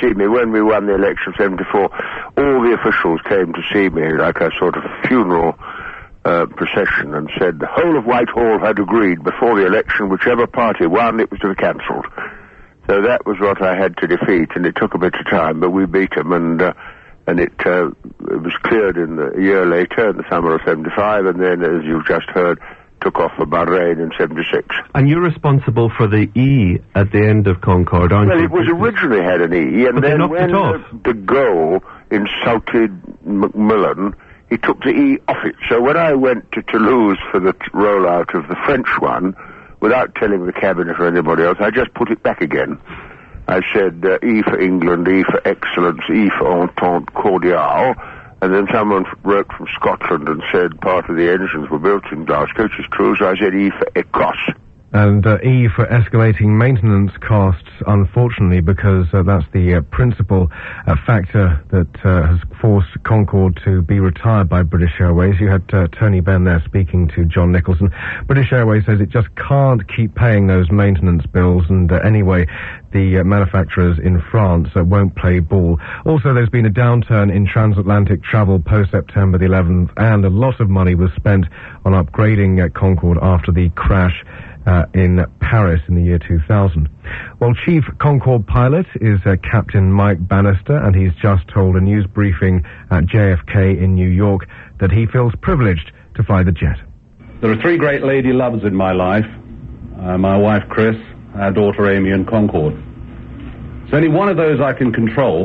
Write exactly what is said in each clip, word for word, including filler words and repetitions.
see me. When we won the election in seventy-four, all the officials came to see me like a sort of funeral uh, procession and said the whole of Whitehall had agreed before the election, whichever party won, it was to be cancelled. So that was what I had to defeat, and it took a bit of time, but we beat them, and uh, and it, uh, it was cleared in the, a year later, in the summer of seventy-five, and then, as you've just heard, took off for Bahrain in seventy-six. And you're responsible for the E at the end of Concorde, aren't well, you? Well, it was originally had an E, and but then when uh, de Gaulle insulted Macmillan, he took the E off it. So when I went to Toulouse for the t- rollout of the French one, without telling the cabinet or anybody else, I just put it back again. I said uh, E for England, E for excellence, E for entente cordiale, and then someone wrote from Scotland and said part of the engines were built in Glasgow, which is true, so I said E for Écosse. And uh, E for escalating maintenance costs, unfortunately, because uh, that's the uh, principal uh, factor that uh, has forced Concorde to be retired by British Airways. You had uh, Tony Benn there speaking to John Nicholson. British Airways says it just can't keep paying those maintenance bills, and uh, anyway, the uh, manufacturers in France uh, won't play ball. Also, there's been a downturn in transatlantic travel post-September the eleventh, and a lot of money was spent on upgrading uh, Concorde after the crash Uh, in Paris in the year two thousand. Well, Chief Concorde pilot is uh, Captain Mike Bannister, and he's just told a news briefing at J F K in New York that he feels privileged to fly the jet. There are three great lady loves in my life. Uh, my wife, Chris, our daughter, Amy, and Concorde. It's only one of those I can control.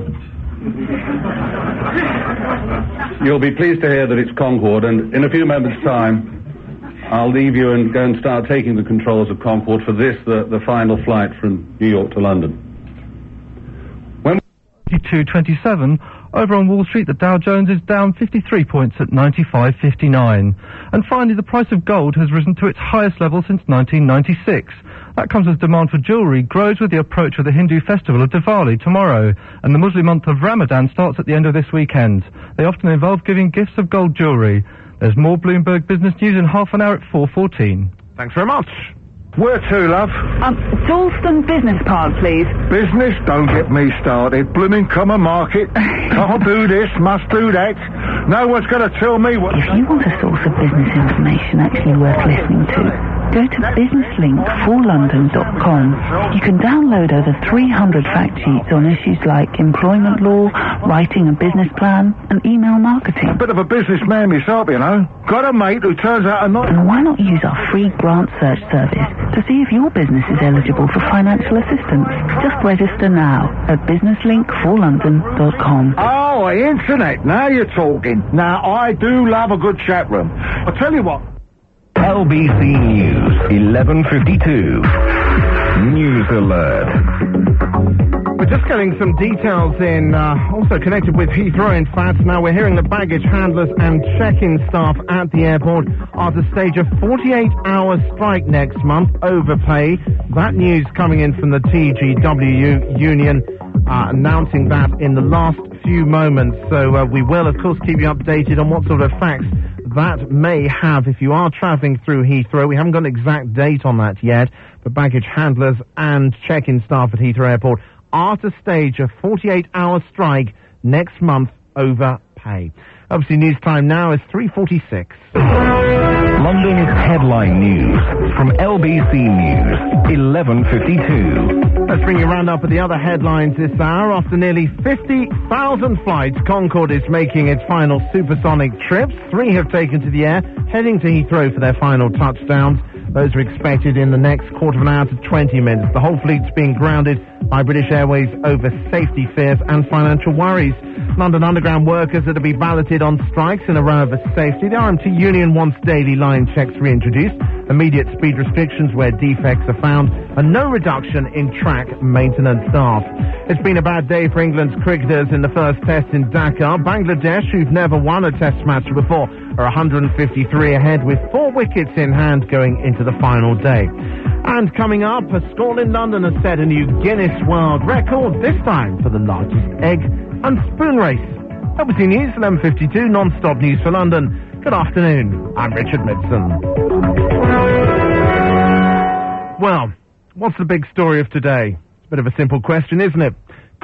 You'll be pleased to hear that it's Concorde, and in a few moments' time, I'll leave you and go and start taking the controls of Concorde for this, the, the final flight from New York to London. When twenty-two twenty-seven, over on Wall Street, the Dow Jones is down fifty-three points at ninety-five fifty-nine. And finally, the price of gold has risen to its highest level since nineteen ninety-six. That comes as demand for jewellery grows with the approach of the Hindu festival of Diwali tomorrow, and the Muslim month of Ramadan starts at the end of this weekend. They often involve giving gifts of gold jewellery. There's more Bloomberg Business News in half an hour at four fourteen. Thanks very much. Where to, love? Um, Dalston Business Park, please. Business? Don't get me started. Blooming common market. Can't do this, must do that. No one's going to tell me what... If you want a source of business information actually worth listening to, go to business link for london dot com. You can download over three hundred fact sheets on issues like employment law, writing a business plan, and email marketing. A bit of a businessman myself, you know. Got a mate who turns out to not... And why not use our free grant search service to see if your business is eligible for financial assistance? Just register now at business link for london dot com. Oh, the internet. Now you're talking. Now, I do love a good chat room. I'll tell you what. L B C News, eleven fifty-two. News alert. We're just getting some details in, uh, also connected with Heathrow, in fact. Now we're hearing that baggage handlers and check-in staff at the airport are to stage a forty-eight hour strike next month over pay. That news coming in from the T G W union, uh, announcing that in the last few moments. So uh, we will, of course, keep you updated on what sort of facts that may have if you are travelling through Heathrow. We haven't got an exact date on that yet, but baggage handlers and check-in staff at Heathrow Airport are to stage a forty-eight hour strike next month over pay. Obviously, news time now is three forty-six. London's headline news from L B C News, eleven fifty-two. Let's bring you a round up of the other headlines this hour. After nearly fifty thousand flights, Concorde is making its final supersonic trips. Three have taken to the air, heading to Heathrow for their final touchdowns. Those are expected in the next quarter of an hour to twenty minutes. The whole fleet's being grounded by British Airways over safety fears and financial worries. London Underground workers are to be balloted on strikes in a row over safety. The R M T union wants daily line checks reintroduced, immediate speed restrictions where defects are found, and no reduction in track maintenance staff. It's been a bad day for England's cricketers in the first test in Dakar. Bangladesh, who've never won a test match before, are one hundred fifty-three ahead with four wickets in hand going into the final day. And coming up, a school in London has set a new Guinness World Record, this time for the largest egg and spoon race. L B C News, eleven fifty-two, non-stop news for London. Good afternoon, I'm Richard Midson. Well, what's the big story of today? It's a bit of a simple question, isn't it?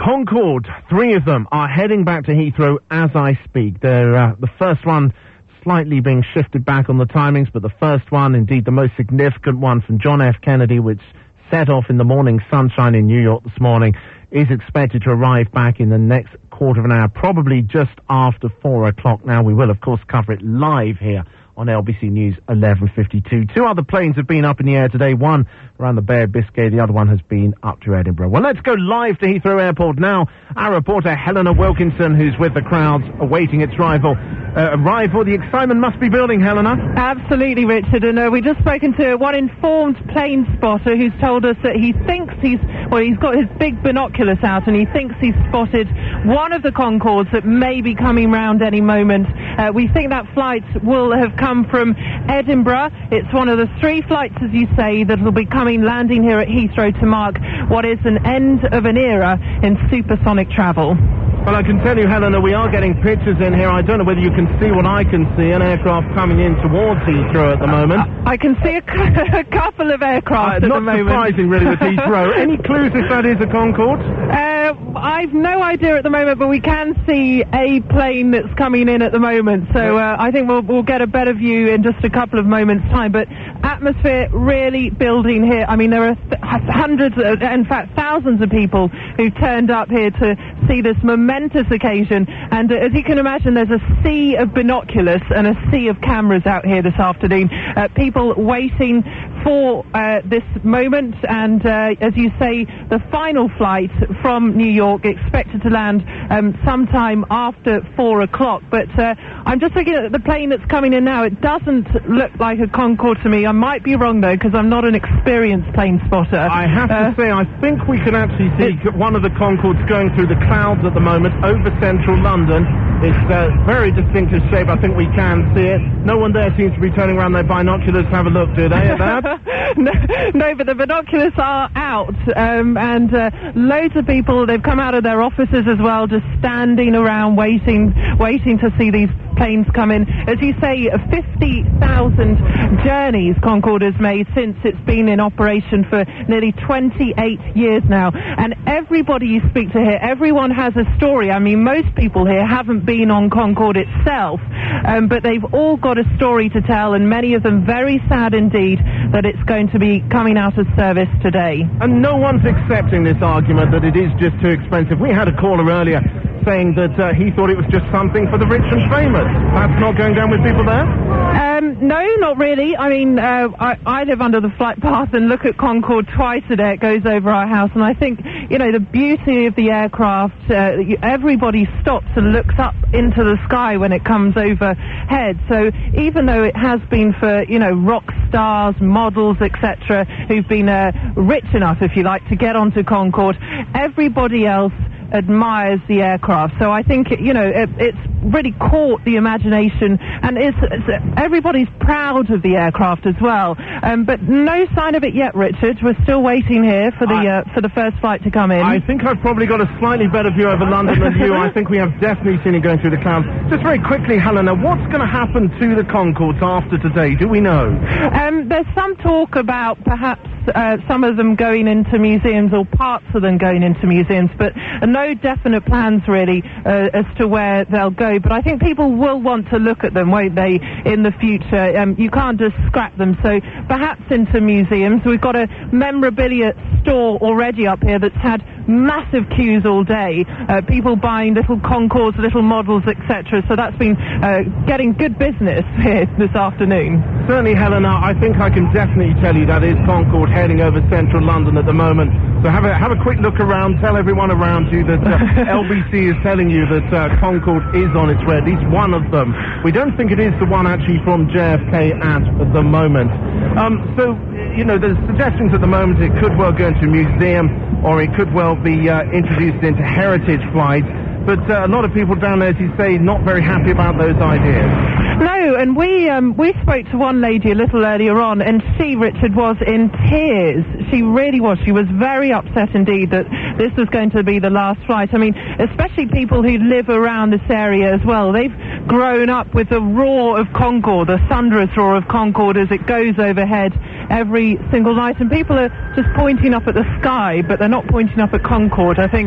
Concorde, three of them are heading back to Heathrow as I speak. They're, uh, the first one slightly being shifted back on the timings, but the first one, indeed the most significant one from John F. Kennedy, which set off in the morning sunshine in New York this morning, is expected to arrive back in the next quarter of an hour, probably just after four o'clock. Now, we will, of course, cover it live here on L B C News eleven fifty-two. Two other planes have been up in the air today, one around the Bay of Biscay, the other one has been up to Edinburgh. Well, let's go live to Heathrow Airport now. Our reporter Helena Wilkinson, who's with the crowds awaiting its arrival. Uh, arrival, the excitement must be building, Helena. Absolutely, Richard, and uh, we've just spoken to one informed plane spotter who's told us that he thinks he's, well, he's got his big binoculars out and he thinks he's spotted one of the Concordes that may be coming round any moment. Uh, we think that flight will have come from Edinburgh. It's one of the three flights, as you say, that will be coming, landing here at Heathrow to mark what is an end of an era in supersonic travel. Well, I can tell you, Helena, we are getting pictures in here. I don't know whether you can see what I can see, an aircraft coming in towards Heathrow at the moment. Uh, I can see a, a couple of aircraft uh, at the moment. Not surprising, really, with Heathrow. Any clues if that is a Concorde? Uh, I've no idea at the moment, but we can see a plane that's coming in at the moment. So uh, I think we'll, we'll get a better view in just a couple of moments' time. But atmosphere really building here. I mean, there are th- hundreds, of, in fact, thousands of people who've turned up here to see this momentous occasion. And uh, as you can imagine, there's a sea of binoculars and a sea of cameras out here this afternoon. Uh, people waiting for uh, this moment, and uh, as you say, the final flight from New York expected to land um, sometime after four o'clock. But uh, I'm just looking at the plane that's coming in now. It doesn't look like a Concorde to me. I might be wrong though, because I'm not an experienced plane spotter. I have uh, to say, I think we can actually see one of the Concordes going through the clouds at the moment over central London. It's a uh, very distinctive shape. I think we can see it. No one there seems to be turning around their binoculars to have a look, do they, at that? no, no, but the binoculars are out, um, and uh, loads of people, they've come out of their offices as well, just standing around waiting, waiting to see these planes come in. As you say, fifty thousand journeys Concorde has made since it's been in operation for nearly twenty-eight years now. And everybody you speak to here, everyone has a story. I mean, most people here haven't been on Concorde itself, um, but they've all got a story to tell, and many of them very sad indeed that it's going to be coming out of service today. And no one's accepting this argument that it is just too expensive. We had a caller earlier saying that uh, he thought it was just something for the rich and famous. That's not going down with people there? Um, no, not really. I mean, uh, I, I live under the flight path and look at Concorde twice a day. It goes over our house, and I think, you know, the beauty of the aircraft, uh, everybody stops and looks up into the sky when it comes overhead. So even though it has been for, you know, rock stars, models, et cetera, who've been uh, rich enough, if you like, to get onto Concorde, everybody else admires the aircraft. So I think, you know, it, it's really caught the imagination, and it's, it's, everybody's proud of the aircraft as well. Um, but no sign of it yet, Richard. We're still waiting here for the I, uh, for the first flight to come in. I think I've probably got a slightly better view over London than you. I think we have definitely seen it going through the clouds. Just very quickly, Helena, what's going to happen to the Concordes after today? Do we know? Um, there's some talk about perhaps uh, some of them going into museums, or parts of them going into museums, but no definite plans really uh, as to where they'll go. But I think people will want to look at them, won't they, in the future? Um, you can't just scrap them, so perhaps into museums. We've got a memorabilia store already up here that's had massive queues all day, uh, people buying little Concordes, little models, et cetera. So that's been uh, getting good business here this afternoon. Certainly, Helena, I think I can definitely tell you that is Concorde heading over central London at the moment. So have a have a quick look around, tell everyone around you that uh, L B C is telling you that uh, Concorde is on its way, at least one of them. We don't think it is the one actually from J F K at the moment. Um, so, you know, there's suggestions at the moment it could well go into a museum, or it could well be uh, introduced into heritage flights. But uh, a lot of people down there, as you say, not very happy about those ideas. No, and we um, we spoke to one lady a little earlier on, and she, Richard, was in tears. She really was. She was very upset indeed that this was going to be the last flight. I mean, especially people who live around this area as well. They've grown up with the roar of Concorde, the thunderous roar of Concorde as it goes overhead every single night. And people are just pointing up at the sky, but they're not pointing up at Concorde. I think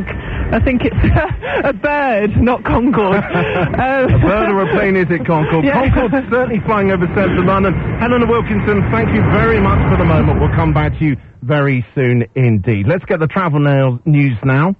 I think it's a bird, not Concorde. um, a bird or a plane is it, Concorde? Yeah. Concorde's certainly flying over central London. Helena Wilkinson, thank you very much for the moment. We'll come back to you very soon indeed. Let's get the travel nail news now.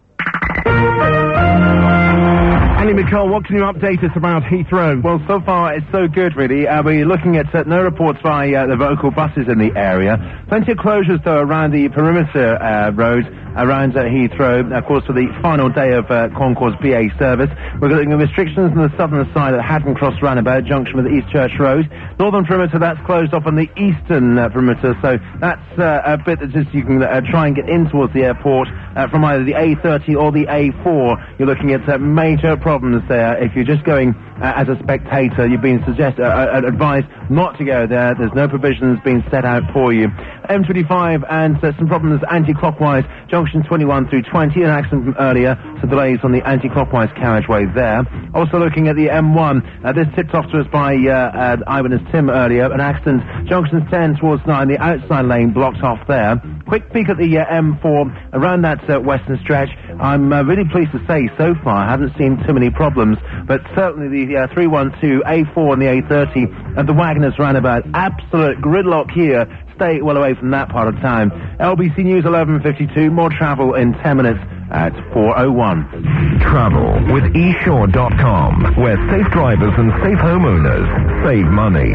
Andy McCall, what can you update us about Heathrow? Well, so far it's so good, really. Uh, we're looking at uh, no reports by uh, the local buses in the area. Plenty of closures, though, around the perimeter uh, road around uh, Heathrow, of course, for the final day of uh, Concorde's B A service. We're looking at restrictions on the southern side at Hatton Cross Roundabout, junction with East Church Road. Northern perimeter, that's closed off on the eastern uh, perimeter, so that's uh, a bit that just you can uh, try and get in towards the airport uh, from either the A thirty or the A four. You're looking at uh, major problems there. If you're just going uh, as a spectator, you've been suggest- uh, uh, advised not to go there. There's no provisions being set out for you. M twenty-five and uh, some problems anti-clockwise, junction twenty-one through twenty, an accident from earlier, some delays on the anti-clockwise carriageway there. Also looking at the M one, uh, this tipped off to us by uh, uh, eyewitness Tim earlier, an accident, junctions ten towards nine, the outside lane blocked off there. Quick peek at the uh, M four, around that uh, western stretch. I'm uh, really pleased to say so far I haven't seen too many problems, but certainly the uh, three one two, A four and the A thirty and the Wagoners roundabout, absolute gridlock here. Stay well away from that part of town. L B C News eleven fifty-two, more travel in ten minutes at four oh one. Travel with eShore dot com, where safe drivers and safe homeowners save money.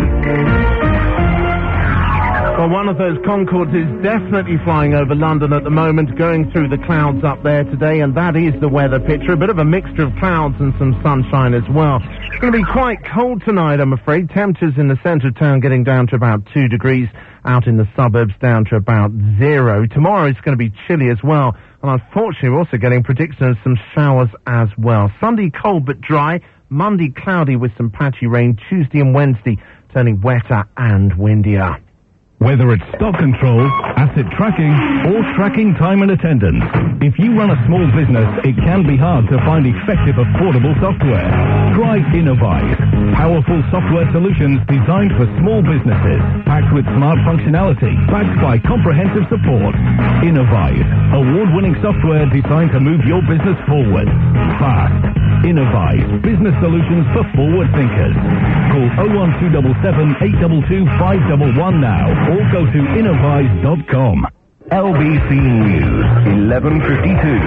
Well, one of those Concordes is definitely flying over London at the moment, going through the clouds up there today, and that is the weather picture. A bit of a mixture of clouds and some sunshine as well. It's going to be quite cold tonight, I'm afraid. Temperatures in the centre of town getting down to about two degrees, out in the suburbs down to about zero. Tomorrow it's going to be chilly as well, and unfortunately we're also getting prediction of some showers as well. Sunday cold but dry, Monday cloudy with some patchy rain, Tuesday and Wednesday turning wetter and windier. Whether it's stock control, asset tracking, or tracking time and attendance, if you run a small business, it can be hard to find effective, affordable software. Try Innovise. Powerful software solutions designed for small businesses, packed with smart functionality, backed by comprehensive support. Innovise. Award-winning software designed to move your business forward. Fast. Innovise. Business solutions for forward thinkers. Call oh one two seven seven, eight two two, five one one now. Or go to innovise dot com. L B C News, eleven fifty-two.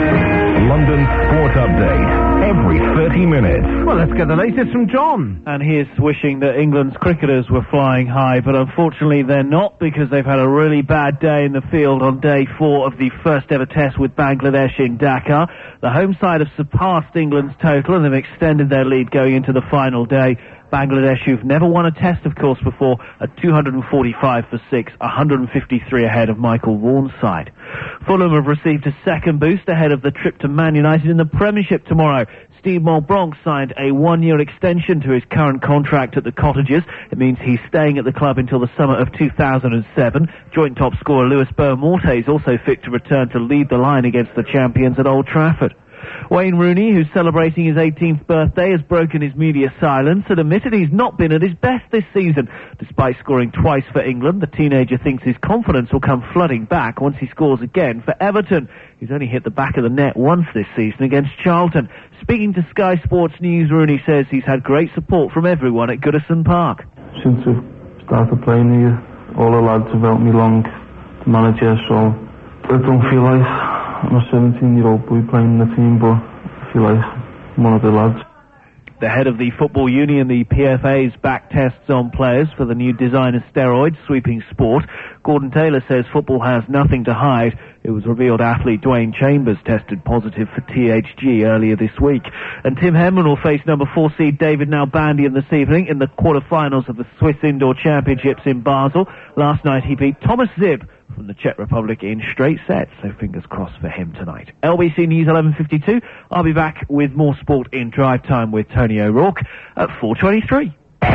London Sport Update, every thirty minutes. Well, let's get the latest from John. And here's wishing that England's cricketers were flying high, but unfortunately they're not, because they've had a really bad day in the field on day four of the first ever test with Bangladesh in Dhaka. The home side have surpassed England's total and have extended their lead going into the final day. Bangladesh, who've never won a test, of course, before, at two hundred forty-five for six, one hundred fifty-three ahead of Michael Vaughan's side. Fulham have received a second boost ahead of the trip to Man United in the Premiership tomorrow. Steve Mulbronk signed a one-year extension to his current contract at the Cottagers. It means he's staying at the club until the summer of two thousand seven. Joint top scorer Lewis Bournemorte is also fit to return to lead the line against the champions at Old Trafford. Wayne Rooney, who's celebrating his eighteenth birthday, has broken his media silence and admitted he's not been at his best this season. Despite scoring twice for England, the teenager thinks his confidence will come flooding back once he scores again for Everton. He's only hit the back of the net once this season against Charlton. Speaking to Sky Sports News, Rooney says he's had great support from everyone at Goodison Park. Since I've started playing here, all the lads have helped me along to manage here, so I don't feel like I'm a seventeen-year-old boy playing in the team, but I feel like I'm one of the lads. The head of the Football Union, the P F A's back tests on players for the new design of steroids sweeping sport. Gordon Taylor says football has nothing to hide. It was revealed athlete Dwayne Chambers tested positive for T H G earlier this week. And Tim Henman will face number four seed David Nalbandian this evening in the quarter-finals of the Swiss Indoor Championships in Basel. Last night he beat Thomas Zib from the Czech Republic in straight sets, so fingers crossed for him tonight. L B C News eleven fifty-two. I'll be back with more sport in drive time with Tony O'Rourke at four twenty-three.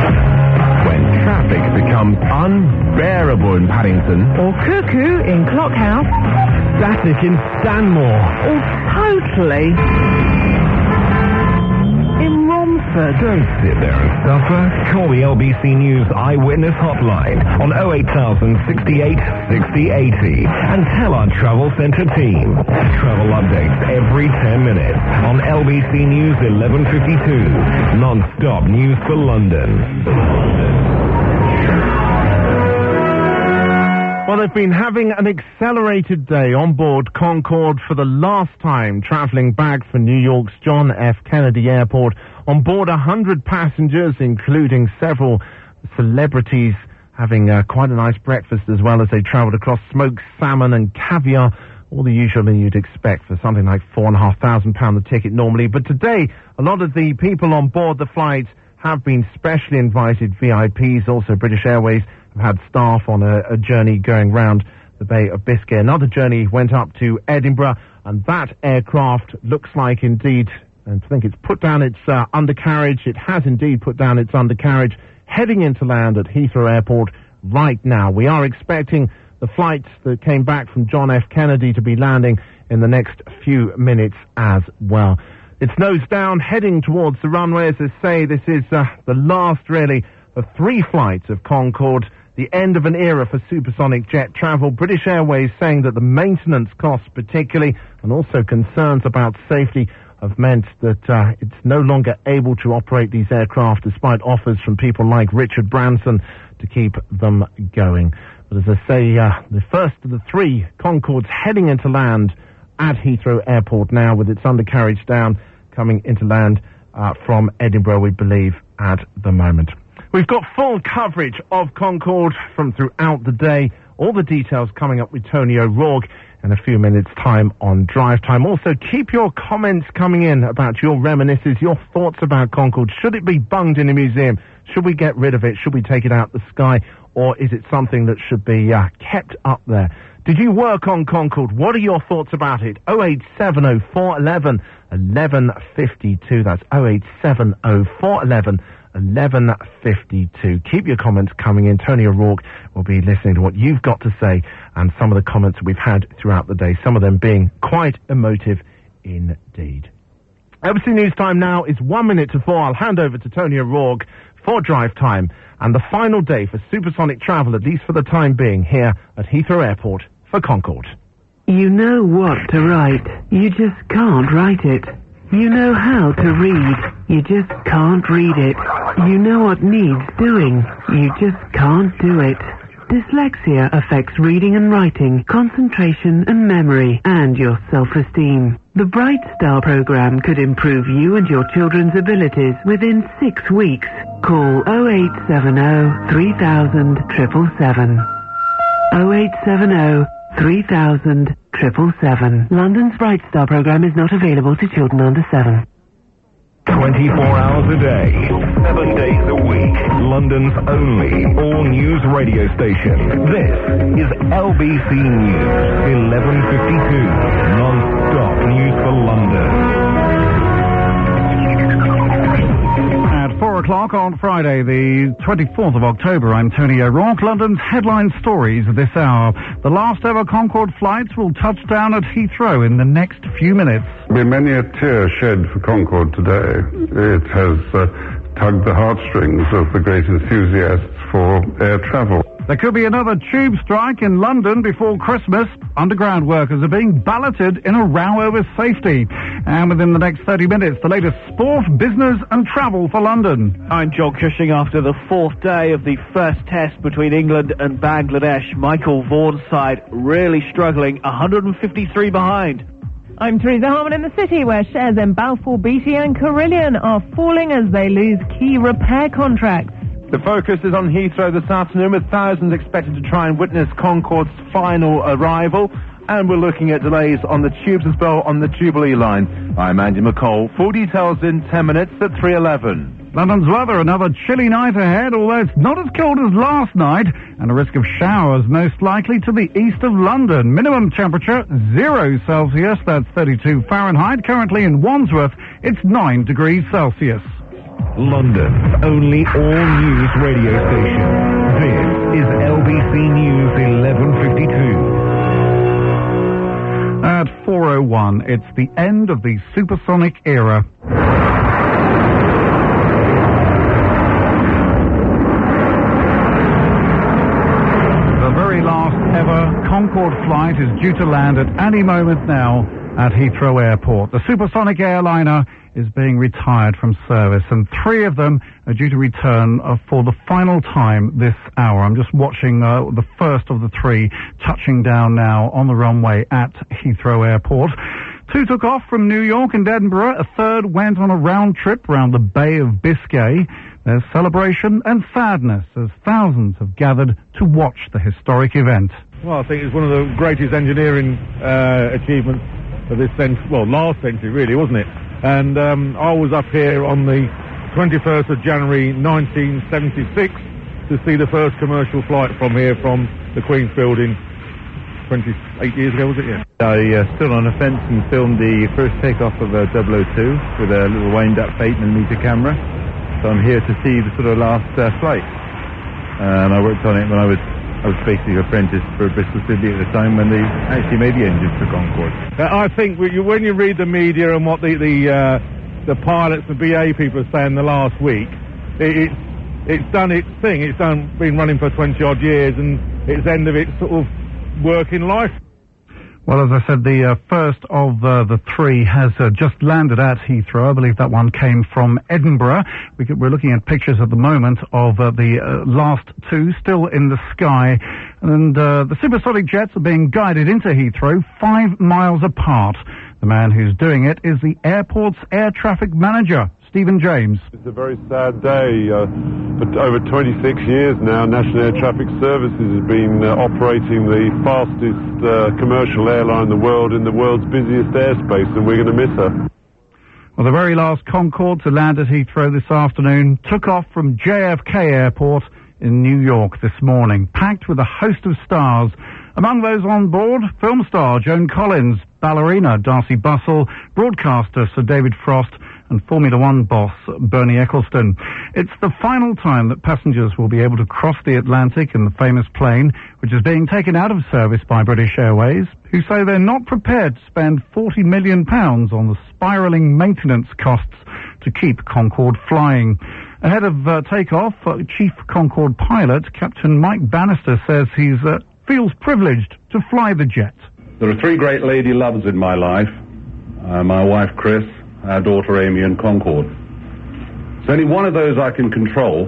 When traffic becomes unbearable in Paddington, Or cuckoo in Clockhouse. Static in Stanmore. Or totally in Romford. Don't sit there and suffer. Call the L B C News Eyewitness Hotline on oh eight thousand sixty-eight sixty eighty and tell our Travel Centre team. Travel updates every ten minutes on L B C News eleven fifty-two. Non-stop news for London. Well, they've been having an accelerated day on board Concorde for the last time, travelling back from New York's John F. Kennedy Airport. On board one hundred passengers, including several celebrities, having uh, quite a nice breakfast as well as they travelled across smoked salmon and caviar, all the usual you'd expect for something like four and a half thousand pound a ticket normally. But today, a lot of the people on board the flight have been specially invited V I Ps. Also, British Airways have had staff on a, a journey going round the Bay of Biscay. Another journey went up to Edinburgh, and that aircraft looks like indeed, and I think it's put down its uh, undercarriage. It has indeed put down its undercarriage, heading into land at Heathrow Airport right now. We are expecting the flights that came back from John F. Kennedy to be landing in the next few minutes as well. It's nose down, heading towards the runway. As I say, this is uh, the last, really, of three flights of Concorde, the end of an era for supersonic jet travel. British Airways saying that the maintenance costs particularly, and also concerns about safety, have meant that uh, it's no longer able to operate these aircraft despite offers from people like Richard Branson to keep them going. But as I say, uh, the first of the three Concordes heading into land at Heathrow Airport now, with its undercarriage down, coming into land uh, from Edinburgh, we believe, at the moment. We've got full coverage of Concorde from throughout the day. All the details coming up with Tony O'Rourke in a few minutes' time on Drive Time. Also, keep your comments coming in about your reminiscences, your thoughts about Concorde. Should it be bunged in a museum? Should we get rid of it? Should we take it out the sky? Or is it something that should be uh, kept up there? Did you work on Concorde? What are your thoughts about it? oh eight seven oh four eleven eleven fifty-two. That's oh eight seven oh four eleven eleven fifty-two. Keep your comments coming in. Tony O'Rourke will be listening to what you've got to say and some of the comments we've had throughout the day, some of them being quite emotive indeed. L B C News Time now is one minute to four. I'll hand over to Tony O'Rourke for Drive Time and the final day for supersonic travel, at least for the time being, here at Heathrow Airport for Concorde. You know what to write. You just can't write it. You know how to read. You just can't read it. You know what needs doing. You just can't do it. Dyslexia affects reading and writing, concentration and memory, and your self-esteem. The Bright Star program could improve you and your children's abilities within six weeks. Call oh eight seven oh three thousand seven seven seven. oh eight seven oh three thousand seven seven seven. London's Bright Star program is not available to children under seven. twenty-four hours a day, seven days a week. London's only all-news radio station. This is L B C News, eleven fifty-two. Non-stop news for London. At four o'clock on Friday, the twenty-fourth of October, I'm Tony O'Rourke. London's headline stories this hour. The last ever Concorde flights will touch down at Heathrow in the next few minutes. There will be many a tear shed for Concorde today. It has uh, tugged the heartstrings of the great enthusiasts for air travel. There could be another tube strike in London before Christmas. Underground workers are being balloted in a row over safety. And within the next thirty minutes, the latest sport, business and travel for London. I'm John Cushing. After the fourth day of the first test between England and Bangladesh, Michael Vaughan's side really struggling, one hundred fifty-three behind. I'm Teresa Harmon in the city, where shares in Balfour Beatty and Carillion are falling as they lose key repair contracts. The focus is on Heathrow this afternoon, with thousands expected to try and witness Concorde's final arrival. And we're looking at delays on the tubes as well on the Jubilee line. I'm Andy McCall. Full details in ten minutes at three eleven. London's weather, another chilly night ahead, although it's not as cold as last night, and a risk of showers most likely to the east of London. Minimum temperature, zero Celsius, that's thirty-two Fahrenheit. Currently in Wandsworth, it's nine degrees Celsius. London's only all-news radio station. This is L B C News eleven fifty-two. At four oh one, it's the end of the supersonic era. Concorde flight is due to land at any moment now at Heathrow Airport. The supersonic airliner is being retired from service, and three of them are due to return uh, for the final time this hour. I'm just watching uh, the first of the three touching down now on the runway at Heathrow Airport. Two took off from New York and Edinburgh. A third went on a round trip round the Bay of Biscay. There's celebration and sadness as thousands have gathered to watch the historic event. Well, I think it's one of the greatest engineering uh, achievements of this century, well, last century really, wasn't it? And um, I was up here on the twenty-first of January nineteen seventy-six to see the first commercial flight from here, from the Queen's Building, twenty-eight years ago, was it? Yeah. I uh, stood on a fence and filmed the first takeoff of a double oh two with a little wind-up eight millimeter camera. So I'm here to see the sort of last uh, flight. Uh, and I worked on it when I was I was basically apprentice for Bristol City at the time when they actually made the engines for Concorde. Uh, I think when you, when you read the media and what the the, uh, the pilots and B A people are saying the last week, it, it's it's done its thing. It's done been running for twenty odd years, and it's end of its sort of working life. Well, as I said, the uh, first of uh, the three has uh, just landed at Heathrow. I believe that one came from Edinburgh. We could, we're looking at pictures at the moment of uh, the uh, last two still in the sky. And uh, the supersonic jets are being guided into Heathrow five miles apart. The man who's doing it is the airport's air traffic manager, Stephen James. It's a very sad day. Uh, for over twenty-six years now, National Air Traffic Services has been uh, operating the fastest uh, commercial airline in the world in the world's busiest airspace, and we're going to miss her. Well, the very last Concorde to land at Heathrow this afternoon took off from J F K Airport in New York this morning, packed with a host of stars. Among those on board, film star Joan Collins, ballerina Darcy Bussell, broadcaster Sir David Frost, and Formula One boss Bernie Ecclestone. It's the final time that passengers will be able to cross the Atlantic in the famous plane, which is being taken out of service by British Airways, who say they're not prepared to spend forty million pounds on the spiralling maintenance costs to keep Concorde flying. Ahead of uh, takeoff, uh, Chief Concorde pilot Captain Mike Bannister says he uh, feels privileged to fly the jet. There are three great lady loves in my life. Uh, my wife Chris, our daughter Amy, and Concorde. There's only one of those I can control.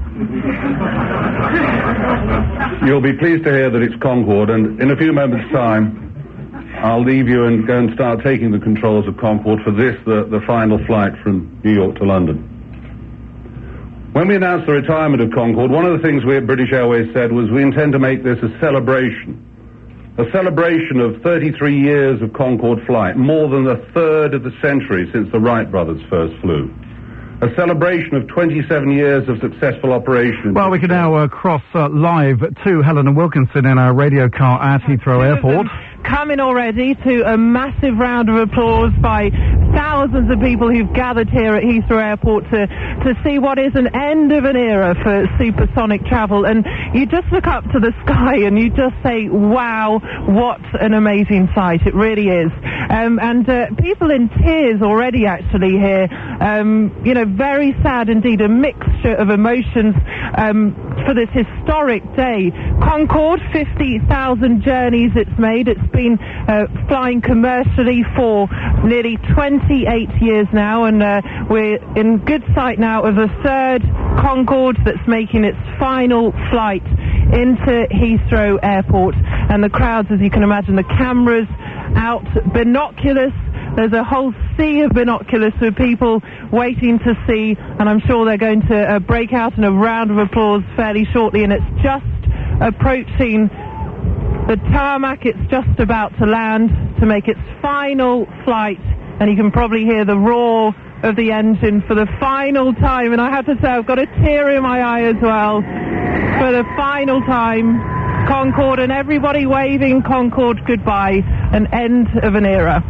You'll be pleased to hear that it's Concorde, and in a few moments' time, I'll leave you and go and start taking the controls of Concorde for this, the, the final flight from New York to London. When we announced the retirement of Concorde, one of the things we at British Airways said was we intend to make this a celebration. A celebration of thirty-three years of Concorde flight, more than a third of the century since the Wright brothers first flew. A celebration of twenty-seven years of successful operation. Well, we can now uh, cross uh, live to Helena Wilkinson in our radio car at Heathrow Airport. Coming already to a massive round of applause by thousands of people who've gathered here at Heathrow Airport to, to see what is an end of an era for supersonic travel. And you just look up to the sky and you just say, wow, what an amazing sight. It really is. Um, and uh, people in tears already actually here. Um, you know, very sad indeed, a mixture of emotions um, for this historic day. Concorde, fifty thousand journeys it's made. It's been uh, flying commercially for nearly twenty-eight years now, and uh, we're in good sight now of a third Concorde that's making its final flight into Heathrow Airport. And the crowds, as you can imagine, the cameras out, binoculars. There's a whole sea of binoculars for people waiting to see, and I'm sure they're going to uh, break out in a round of applause fairly shortly. And it's just approaching the tarmac. It's just about to land to make its final flight, and you can probably hear the roar of the engine for the final time. And I have to say, I've got a tear in my eye as well. For the final time, Concorde, and everybody waving Concorde goodbye, an end of an era.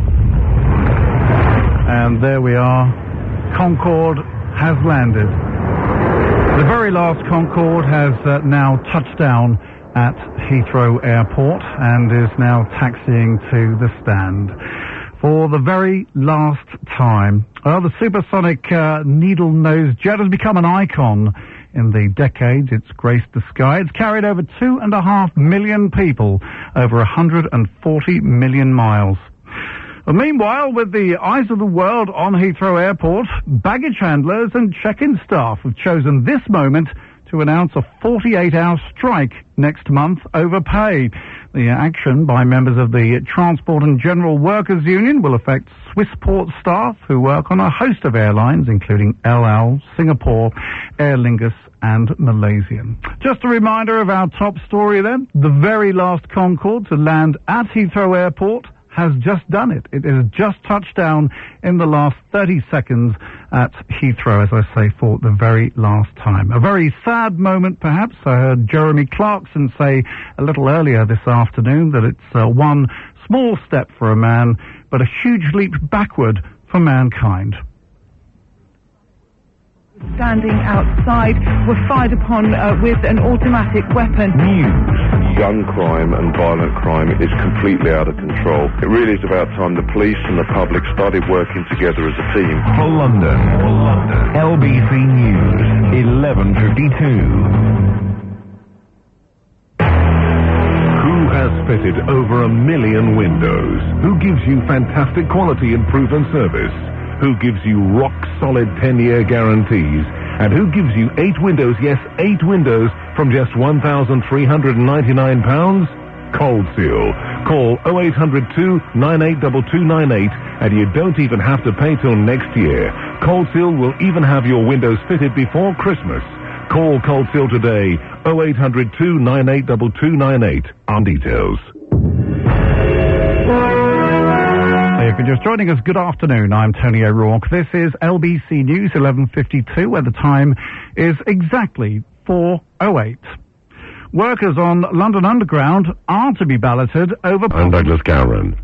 And there we are. Concorde has landed. The very last Concorde has uh, now touched down at Heathrow Airport and is now taxiing to the stand. For the very last time, well, the supersonic uh, needle-nosed jet has become an icon in the decades it's graced the sky. It's carried over two and a half million people over one hundred forty million miles. Well, meanwhile, with the eyes of the world on Heathrow Airport, baggage handlers and check-in staff have chosen this moment to announce a forty-eight hour strike next month over pay. The action by members of the Transport and General Workers Union will affect Swissport staff who work on a host of airlines, including El Al, Singapore, Aer Lingus and Malaysian. Just a reminder of our top story then. The very last Concorde to land at Heathrow Airport has just done it. It has just touched down in the last thirty seconds at Heathrow, as I say, for the very last time. A very sad moment, perhaps. I heard Jeremy Clarkson say a little earlier this afternoon that it's uh, one small step for a man, but a huge leap backward for mankind. Standing outside were fired upon uh, with an automatic weapon. News. Gun crime and violent crime is completely out of control. It really is about time the police and the public started working together as a team. For London, For London. L B C News, eleven fifty-two. Who has fitted over a million windows? Who gives you fantastic quality and proven service? Who gives you rock-solid ten-year guarantees? And who gives you eight windows, yes, eight windows, from just one thousand three hundred ninety-nine pounds? Cold Seal. Call oh eight hundred two nine eight two two nine eight, and you don't even have to pay till next year. Cold Seal will even have your windows fitted before Christmas. Call Cold Seal today, oh eight hundred two nine eight two two nine eight, on details. If you're just joining us, good afternoon. I'm Tony O'Rourke. This is L B C News eleven fifty-two, where the time is exactly four oh eight. Workers on London Underground are to be balloted over... I'm Douglas Gowron.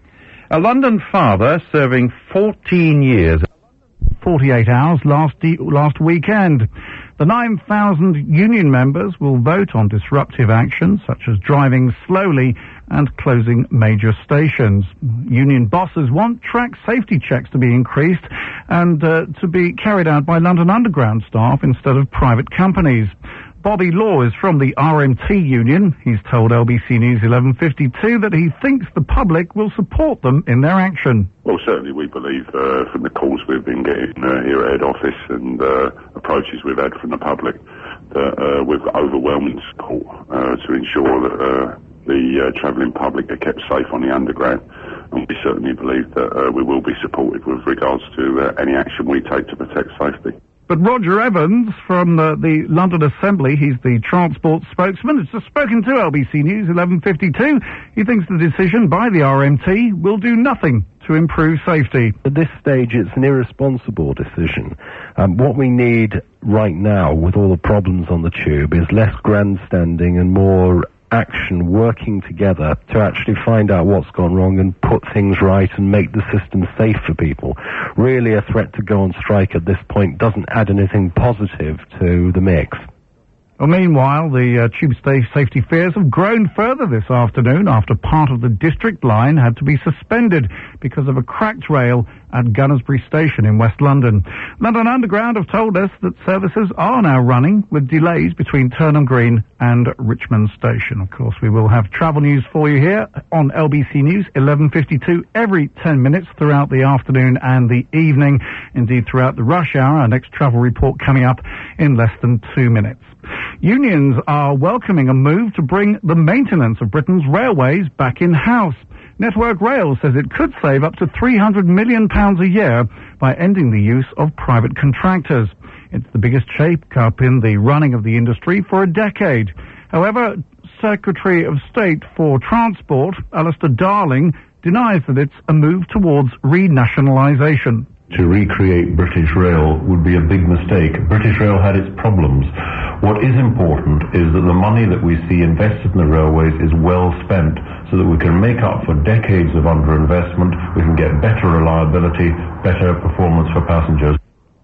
A London father serving fourteen years... forty-eight hours last de- last weekend. The nine thousand union members will vote on disruptive actions such as driving slowly and closing major stations. Union bosses want track safety checks to be increased and uh, to be carried out by London Underground staff instead of private companies. Bobby Law is from the R M T union. He's told L B C News eleven fifty-two that he thinks the public will support them in their action. Well, certainly we believe uh, from the calls we've been getting uh, here at head office and uh, approaches we've had from the public that uh, we've got overwhelming support uh, to ensure that uh, the uh, travelling public are kept safe on the Underground. And we certainly believe that uh, we will be supported with regards to uh, any action we take to protect safety. But Roger Evans from the, the London Assembly, he's the transport spokesman, has just spoken to L B C News eleven fifty-two. He thinks the decision by the R M T will do nothing to improve safety. At this stage, it's an irresponsible decision. Um, what we need right now, with all the problems on the tube, is less grandstanding and more action working together to actually find out what's gone wrong and put things right and make the system safe for people. Really, a threat to go on strike at this point doesn't add anything positive to the mix. Well, meanwhile, the uh, tube sta- safety fears have grown further this afternoon after part of the district line had to be suspended because of a cracked rail at Gunnersbury Station in West London. London Underground have told us that services are now running with delays between Turnham Green and Richmond Station. Of course, we will have travel news for you here on L B C News eleven fifty-two every ten minutes throughout the afternoon and the evening. Indeed, throughout the rush hour. Our next travel report coming up in less than two minutes. Unions are welcoming a move to bring the maintenance of Britain's railways back in-house. Network Rail says it could save up to three hundred million pounds a year by ending the use of private contractors. It's the biggest shake-up in the running of the industry for a decade. However, Secretary of State for Transport, Alistair Darling, denies that it's a move towards renationalisation. To recreate British Rail would be a big mistake. British Rail had its problems. What is important is that the money that we see invested in the railways is well spent so that we can make up for decades of underinvestment, we can get better reliability, better performance for passengers.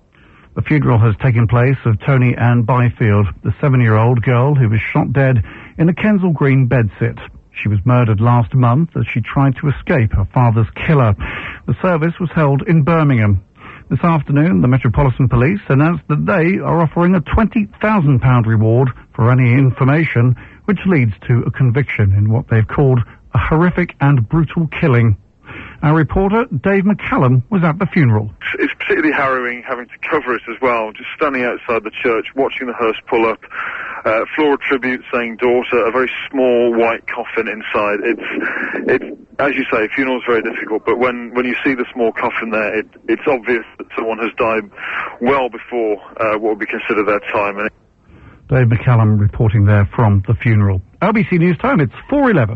The funeral has taken place of Tony Ann Byfield, the seven-year-old girl who was shot dead in a Kensal Green bedsit. She was murdered last month as she tried to escape her father's killer. The service was held in Birmingham. This afternoon, the Metropolitan Police announced that they are offering a twenty thousand pounds reward for any information which leads to a conviction in what they've called a horrific and brutal killing. Our reporter, Dave McCallum, was at the funeral. It's particularly harrowing having to cover it as well, just standing outside the church, watching the hearse pull up, uh, floral tribute saying daughter, a very small white coffin inside. It's, it's, as you say, funeral's very difficult, but when, when you see the small coffin there, it, it's obvious that someone has died well before uh, what would be considered their time. And Dave McCallum reporting there from the funeral. L B C News Time, it's four eleven.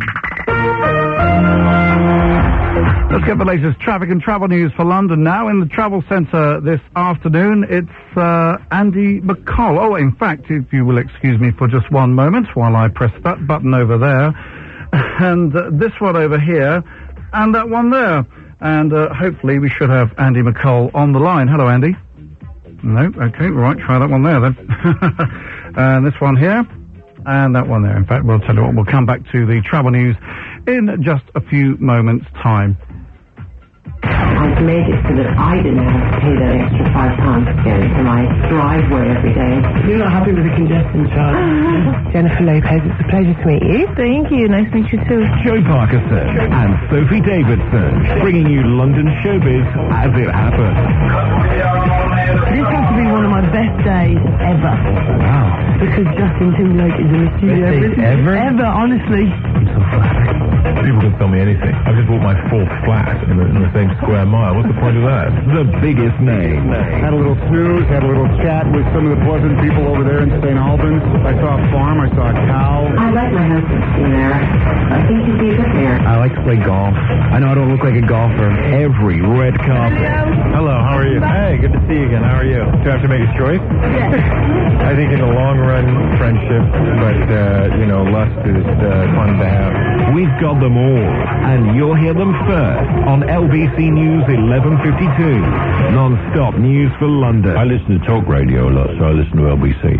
Let's get the latest traffic and travel news for London now. In the travel centre this afternoon, it's uh, Andy McCall. Oh, in fact, if you will excuse me for just one moment while I press that button over there, and uh, this one over here, and that one there. And uh, hopefully we should have Andy McCall on the line. Hello, Andy. No? Okay, right, try that one there then. And this one here, and that one there. In fact, we'll tell you what, we'll come back to the travel news in just a few moments' time. I've made it so that I didn't have to pay that extra five pounds to get into my driveway every day. You're not happy with the congestion charge? Jennifer Lopez, it's a pleasure to meet you. Thank you. Nice to meet you too. Joe Parkerson and Sophie Davidson, bringing you London showbiz as it happens. This has to be one of my best days ever. Wow. Because Justin Timberlake is in the studio. Best day ever? Ever, honestly. I'm so flattered. People can tell me anything. I've just bought my fourth flat in the, in the same square mile. What's the point of that? The biggest name. Had a little snooze, had a little chat with some of the pleasant people over there in Saint Albans. I saw a farm, I saw a cow. I like my husband being there. I think he'd be a good mayor. I like to play golf. I know I don't look like a golfer. Every red carpet. Hello, how are you? Hey, good to see you again. How are you? Do you have to make a choice? Yes. I think in the long run, friendship, but, uh, you know, lust is uh, fun to have. We've got them all, and you'll hear them first on L B C News eleven fifty-two. Non-stop news for London. I listen to talk radio a lot, so I listen to L B C.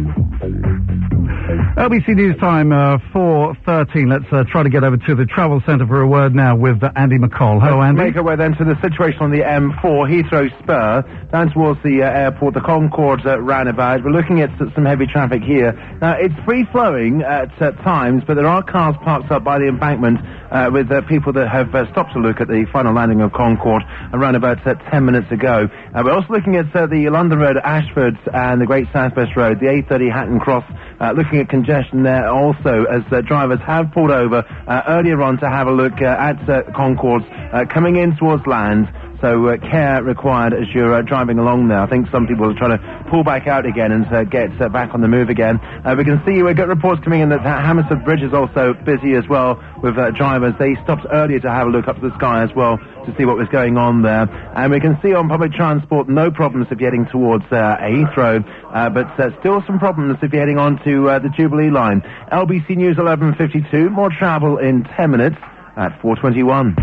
L B C News Time, uh, four thirteen. Let's uh, try to get over to the travel centre for a word now with uh, Andy McCall. Hello, Let's Andy. make our way then to the situation on the M four, Heathrow Spur, down towards the uh, airport, the Concorde uh, roundabout. We're looking at s- some heavy traffic here. Now, it's free-flowing at uh, times, but there are cars parked up by the embankment uh, with uh, people that have uh, stopped to look at the final landing of Concorde around about uh, ten minutes ago. Uh, we're also looking at uh, the London Road, Ashford, and the Great South West Road, the A thirty Hatton Cross, uh, looking at congestion there also as uh, drivers have pulled over uh, earlier on to have a look uh, at uh, Concords uh, coming in towards land. So uh, care required as you're uh, driving along there. I think some people are trying to pull back out again and uh, get uh, back on the move again. Uh, we can see, we've got reports coming in that uh, Hammersmith Bridge is also busy as well with uh, drivers. They stopped earlier to have a look up to the sky as well to see what was going on there. And we can see on public transport, no problems if you're heading towards uh, Heathrow, uh, but uh, still some problems if you're heading on to uh, the Jubilee line. L B C News eleven fifty-two, more travel in ten minutes at four twenty-one.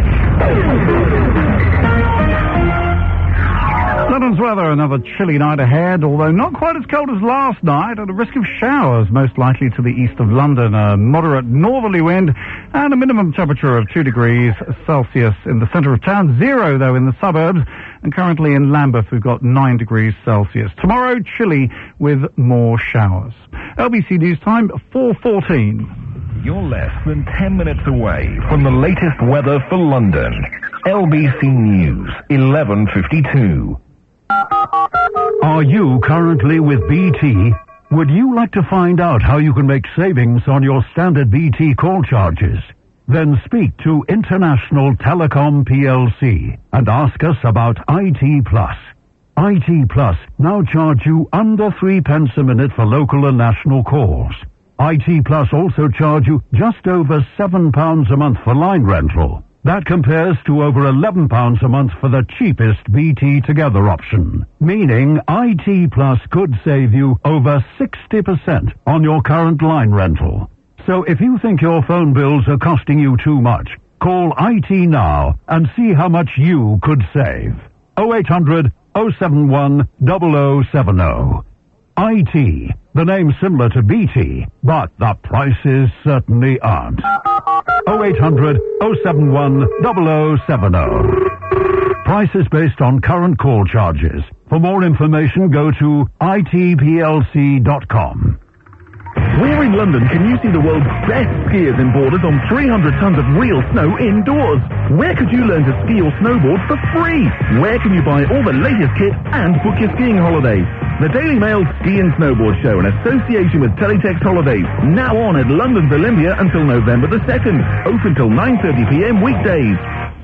London's weather, another chilly night ahead, although not quite as cold as last night, and a risk of showers most likely to the east of London. A moderate northerly wind and a minimum temperature of two degrees Celsius in the centre of town, zero though in the suburbs, and currently in Lambeth we've got nine degrees Celsius. Tomorrow, chilly with more showers. L B C News Time, four fourteen. You're less than ten minutes away from the latest weather for London. L B C News eleven fifty-two. Are you currently with B T? Would you like to find out how you can make savings on your standard B T call charges? Then speak to International Telecom P L C and ask us about I T Plus. I T Plus now charge you under three pence a minute for local and national calls. I T Plus also charge you just over seven pounds a month for line rental. That compares to over eleven pounds a month for the cheapest B T Together option. Meaning I T Plus could save you over sixty percent on your current line rental. So if you think your phone bills are costing you too much, call I T now and see how much you could save. oh eight hundred, oh seven one, oh oh seven oh. I T, the name's similar to B T, but the prices certainly aren't. oh eight hundred, oh seven one, oh oh seven oh. Prices based on current call charges. For more information, go to I T P L C dot com. Where in London can you see the world's best skiers and boarders on three hundred tons of real snow indoors? Where could you learn to ski or snowboard for free? Where can you buy all the latest kit and book your skiing holidays? The Daily Mail Ski and Snowboard Show in association with Teletext Holidays, now on at London's Olympia until November the second. Open till nine thirty p.m. weekdays.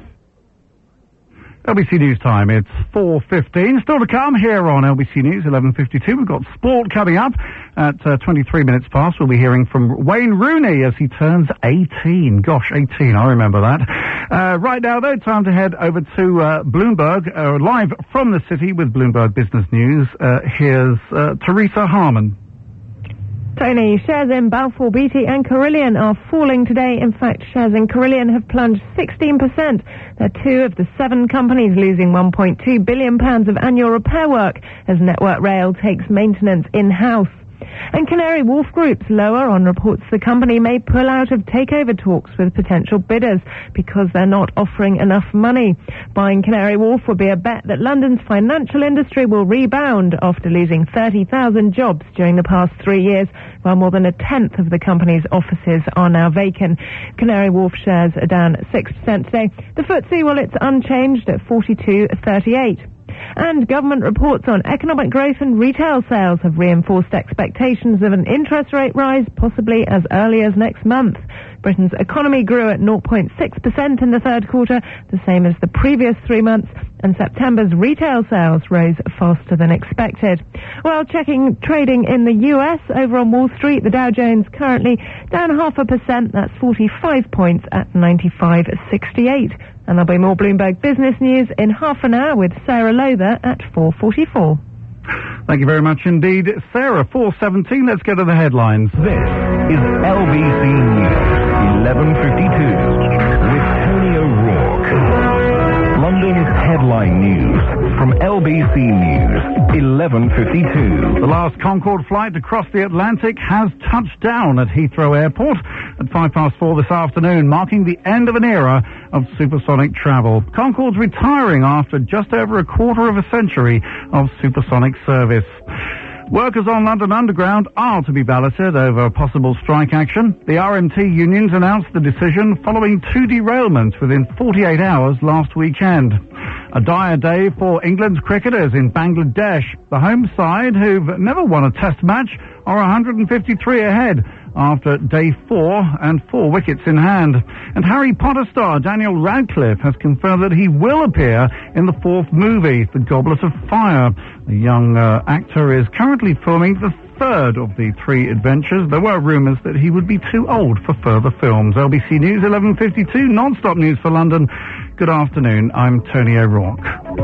L B C News time. It's four fifteen. Still to come here on L B C News, eleven fifty-two. We've got sport coming up at uh, twenty-three minutes past. We'll be hearing from Wayne Rooney as he turns eighteen. Gosh, eighteen, I remember that. Uh, right now, though, time to head over to uh, Bloomberg, uh, live from the city with Bloomberg Business News. Uh, here's uh, Teresa Harmon. Tony, shares in Balfour Beatty and Carillion are falling today. In fact, shares in Carillion have plunged sixteen percent. They're two of the seven companies losing one point two billion pounds of annual repair work as Network Rail takes maintenance in-house. And Canary Wharf Group's lower on reports the company may pull out of takeover talks with potential bidders because they're not offering enough money. Buying Canary Wharf would be a bet that London's financial industry will rebound after losing thirty thousand jobs during the past three years, while more than a tenth of the company's offices are now vacant. Canary Wharf shares are down six percent today. The F T S E, well, it's unchanged at forty-two thirty-eight. And government reports on economic growth and retail sales have reinforced expectations of an interest rate rise possibly as early as next month. Britain's economy grew at zero point six percent in the third quarter, the same as the previous three months, and September's retail sales rose faster than expected. Well, checking trading in the U S, over on Wall Street, the Dow Jones currently down half a percent, that's forty-five points at ninety-five sixty-eight. And there'll be more Bloomberg Business News in half an hour with Sarah Lowther at four forty-four. Thank you very much indeed, Sarah. four seventeen, let's go to the headlines. This is L B C News, eleven fifty-two, with Tony O'Rourke. London's headline news from L B C News, eleven fifty-two. The last Concorde flight to cross the Atlantic has touched down at Heathrow Airport at five past four this afternoon, marking the end of an era of supersonic travel. Concorde's retiring after just over a quarter of a century of supersonic service. Workers on London Underground are to be balloted over possible strike action. The R M T unions announced the decision following two derailments within forty-eight hours last weekend. A dire day for England's cricketers in Bangladesh. The home side, who've never won a test match, are one hundred fifty-three ahead after day four and four wickets in hand. And Harry Potter star Daniel Radcliffe has confirmed that he will appear in the fourth movie, The Goblet of Fire. The young uh, actor is currently filming the third of the three adventures. There were rumours that he would be too old for further films. L B C News, eleven fifty-two, non-stop news for London. Good afternoon, I'm Tony O'Rourke.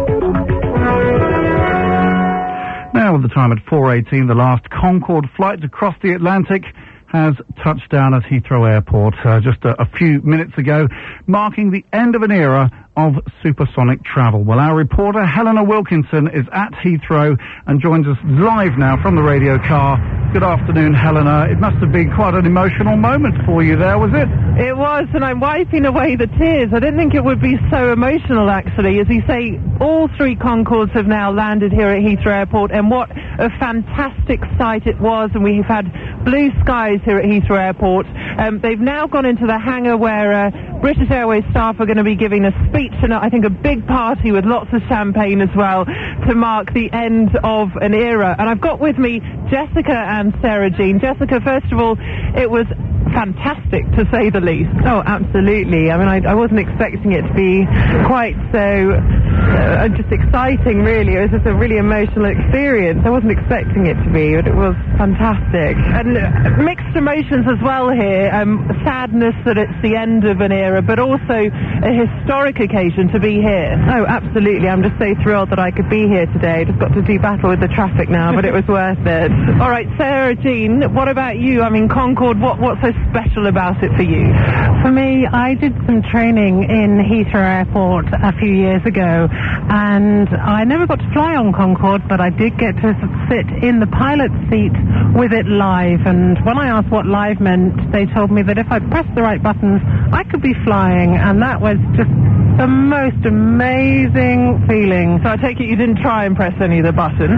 Now, at the time at four eighteen, the last Concorde flight to cross the Atlantic has touched down at Heathrow Airport uh, just a, a few minutes ago, marking the end of an era of supersonic travel. Well, our reporter Helena Wilkinson is at Heathrow and joins us live now from the radio car. Good afternoon, Helena. It must have been quite an emotional moment for you there, was it? It was, and I'm wiping away the tears. I didn't think it would be so emotional, actually. As you say, all three Concordes have now landed here at Heathrow Airport, and what a fantastic sight it was. And we've had blue skies here at Heathrow Airport. Um, they've now gone into the hangar where uh, British Airways staff are going to be giving a speech, and I think a big party with lots of champagne as well to mark the end of an era. And I've got with me Jessica and Sarah Jean. Jessica, first of all, it was fantastic to say the least. Oh, absolutely. I mean, I, I wasn't expecting it to be quite so uh, just exciting, really. It was just a really emotional experience. I wasn't expecting it to be, but it was fantastic. And uh, mixed emotions as well here. Um, sadness that it's the end of an era, but also a historic occasion to be here. Oh, absolutely. I'm just so thrilled that I could be here today. Just got to do battle with the traffic now, but it was worth it. All right, Sarah Jean, what about you? I mean, Concorde, what, what's so special about it for you? For me, I did some training in Heathrow Airport a few years ago, and I never got to fly on Concorde, but I did get to sit in the pilot's seat with it live. And when I asked what live meant, they told me that if I pressed the right buttons, I could be flying, and that was just the most amazing feeling. So I take it you didn't try and press any of the buttons?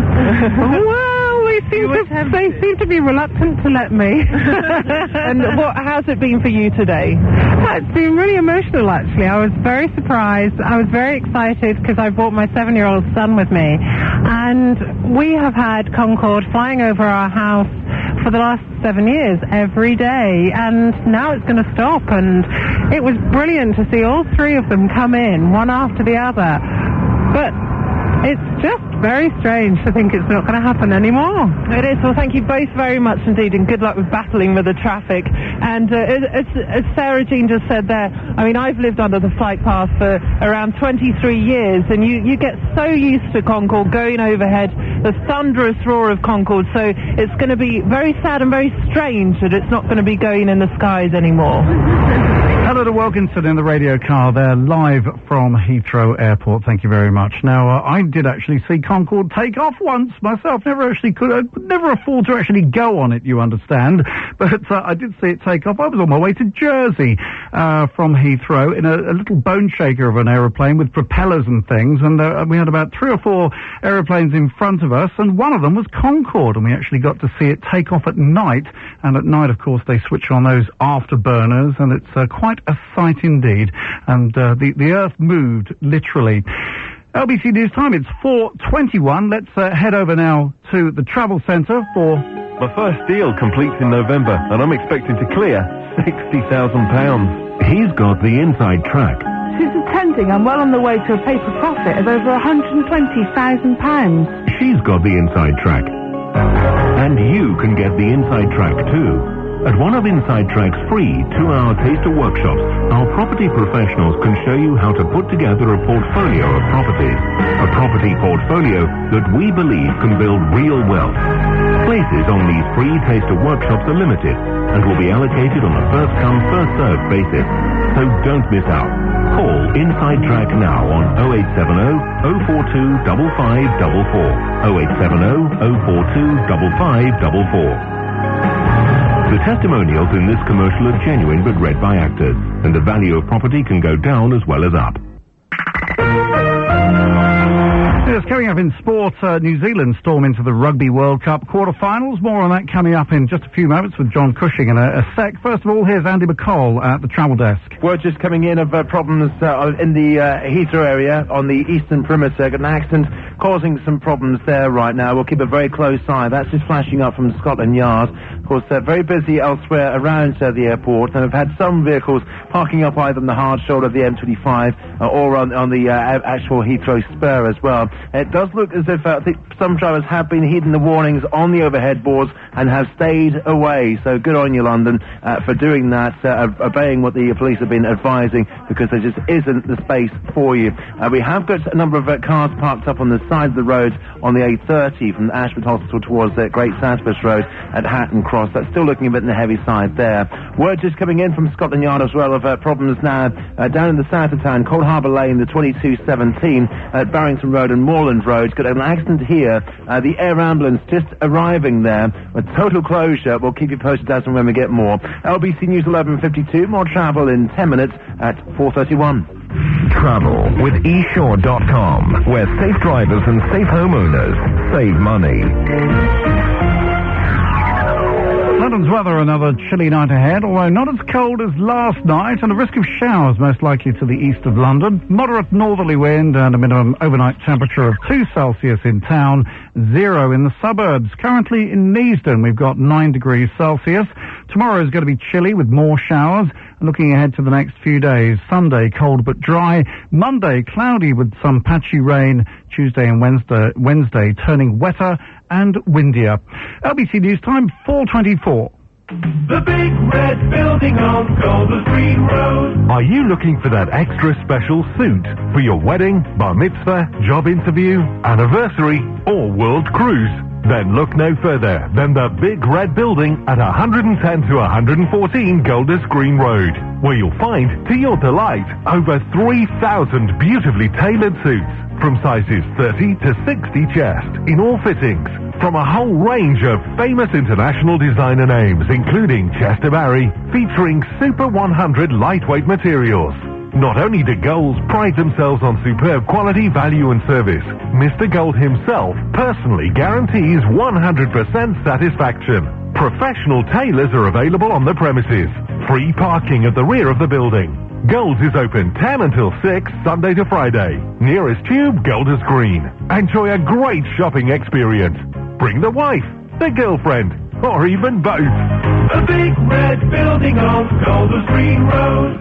Well, they seem, to, they seem to be reluctant to let me. And what, how's it been for you today? It's been really emotional, actually. I was very surprised. I was very excited because I brought my seven-year-old son with me. And we have had Concorde flying over our house for the last seven years, every day. And now it's going to stop. And it was brilliant to see all three of them come in, one after the other. But it's just very strange to think it's not going to happen anymore. It is. Well, thank you both very much indeed, and good luck with battling with the traffic. And uh, as, as Sarah Jean just said there, I mean, I've lived under the flight path for around twenty-three years, and you, you get so used to Concorde going overhead, the thunderous roar of Concorde, so it's going to be very sad and very strange that it's not going to be going in the skies anymore. Hello to Wilkinson in the radio car there, live from Heathrow Airport. Thank you very much. Now, uh, I did actually see Concorde take off once myself. Never actually could, I could never afford to actually go on it, you understand. But uh, I did see it take off. I was on my way to Jersey uh, from Heathrow in a, a little bone shaker of an aeroplane with propellers and things. And uh, we had about three or four aeroplanes in front of us, and one of them was Concorde. And we actually got to see it take off at night. And at night, of course, they switch on those afterburners, and it's uh, quite a sight indeed. And uh, the, the earth moved, literally. L B C News Time, it's four twenty-one. Let's uh, head over now to the Travel Centre for... My first deal completes in November, and I'm expecting to clear sixty thousand pounds. He's got the inside track. Susan Tending, I'm well on the way to a paper profit of over one hundred twenty thousand pounds. She's got the inside track. And you can get the inside track too. At one of Inside Track's free two-hour taster workshops, our property professionals can show you how to put together a portfolio of properties. A property portfolio that we believe can build real wealth. Places on these free taster workshops are limited and will be allocated on a first-come, first-served basis. So don't miss out. Call Inside Track now on oh eight seven oh, oh four two five five four four, oh eight seven oh, oh four two five five four four. The testimonials in this commercial are genuine but read by actors, and the value of property can go down as well as up. Yes, coming up in sport, uh, New Zealand storm into the Rugby World Cup quarter-finals. More on that coming up in just a few moments with John Cushing in a, a sec. First of all, here's Andy McCall at the travel desk. Word just coming in of uh, problems uh, in the uh, Heathrow area on the eastern perimeter. Got an accident causing some problems there right now. We'll keep a very close eye. That's just flashing up from Scotland Yard. Of course, uh, very busy elsewhere around uh, the airport, and have had some vehicles parking up either on the hard shoulder of the M twenty-five uh, or on, on the uh, actual Heathrow spur as well. It does look as if uh, I think some drivers have been heeding the warnings on the overhead boards and have stayed away. So good on you, London, uh, for doing that, uh, obeying what the police have been advising, because there just isn't the space for you. Uh, we have got a number of uh, cars parked up on the side of the road on the A thirty from Ashford Hospital towards the Great Sandhurst Road at Hatton Cross. That's still looking a bit on the heavy side there. Word just coming in from Scotland Yard as well of uh, problems now uh, down in the south of town, Cold Harbour Lane, the twenty-two seventeen at Barrington Road and Moorland Road. Got an accident here. Uh, the air ambulance just arriving there. A total closure. We'll keep you posted as and when we get more. L B C News eleven fifty-two. More travel in ten minutes at four thirty-one. Travel with e shore dot com, where safe drivers and safe homeowners save money. London's weather, another chilly night ahead, although not as cold as last night, and a risk of showers most likely to the east of London. Moderate northerly wind and a minimum overnight temperature of two Celsius in town, zero in the suburbs. Currently in Neasden, we've got nine degrees Celsius. Tomorrow is going to be chilly with more showers. Looking ahead to the next few days, Sunday cold but dry, Monday cloudy with some patchy rain, Tuesday and Wednesday, Wednesday turning wetter and windier. L B C News Time, four twenty-four. The big red building on Golders Green Road. Are you looking for that extra special suit for your wedding, bar mitzvah, job interview, anniversary, or world cruise? Then look no further than the Big Red Building at one ten to one fourteen Golders Green Road, where you'll find, to your delight, over three thousand beautifully tailored suits from sizes thirty to sixty chest in all fittings, from a whole range of famous international designer names, including Chester Barry, featuring Super one hundred lightweight materials. Not only do Golds pride themselves on superb quality, value and service, Mister Gold himself personally guarantees one hundred percent satisfaction. Professional tailors are available on the premises. Free parking at the rear of the building. Golds is open ten until six, Sunday to Friday. Nearest tube, Golders Green. Enjoy a great shopping experience. Bring the wife, the girlfriend, or even both. A big red building on Golders Green Road.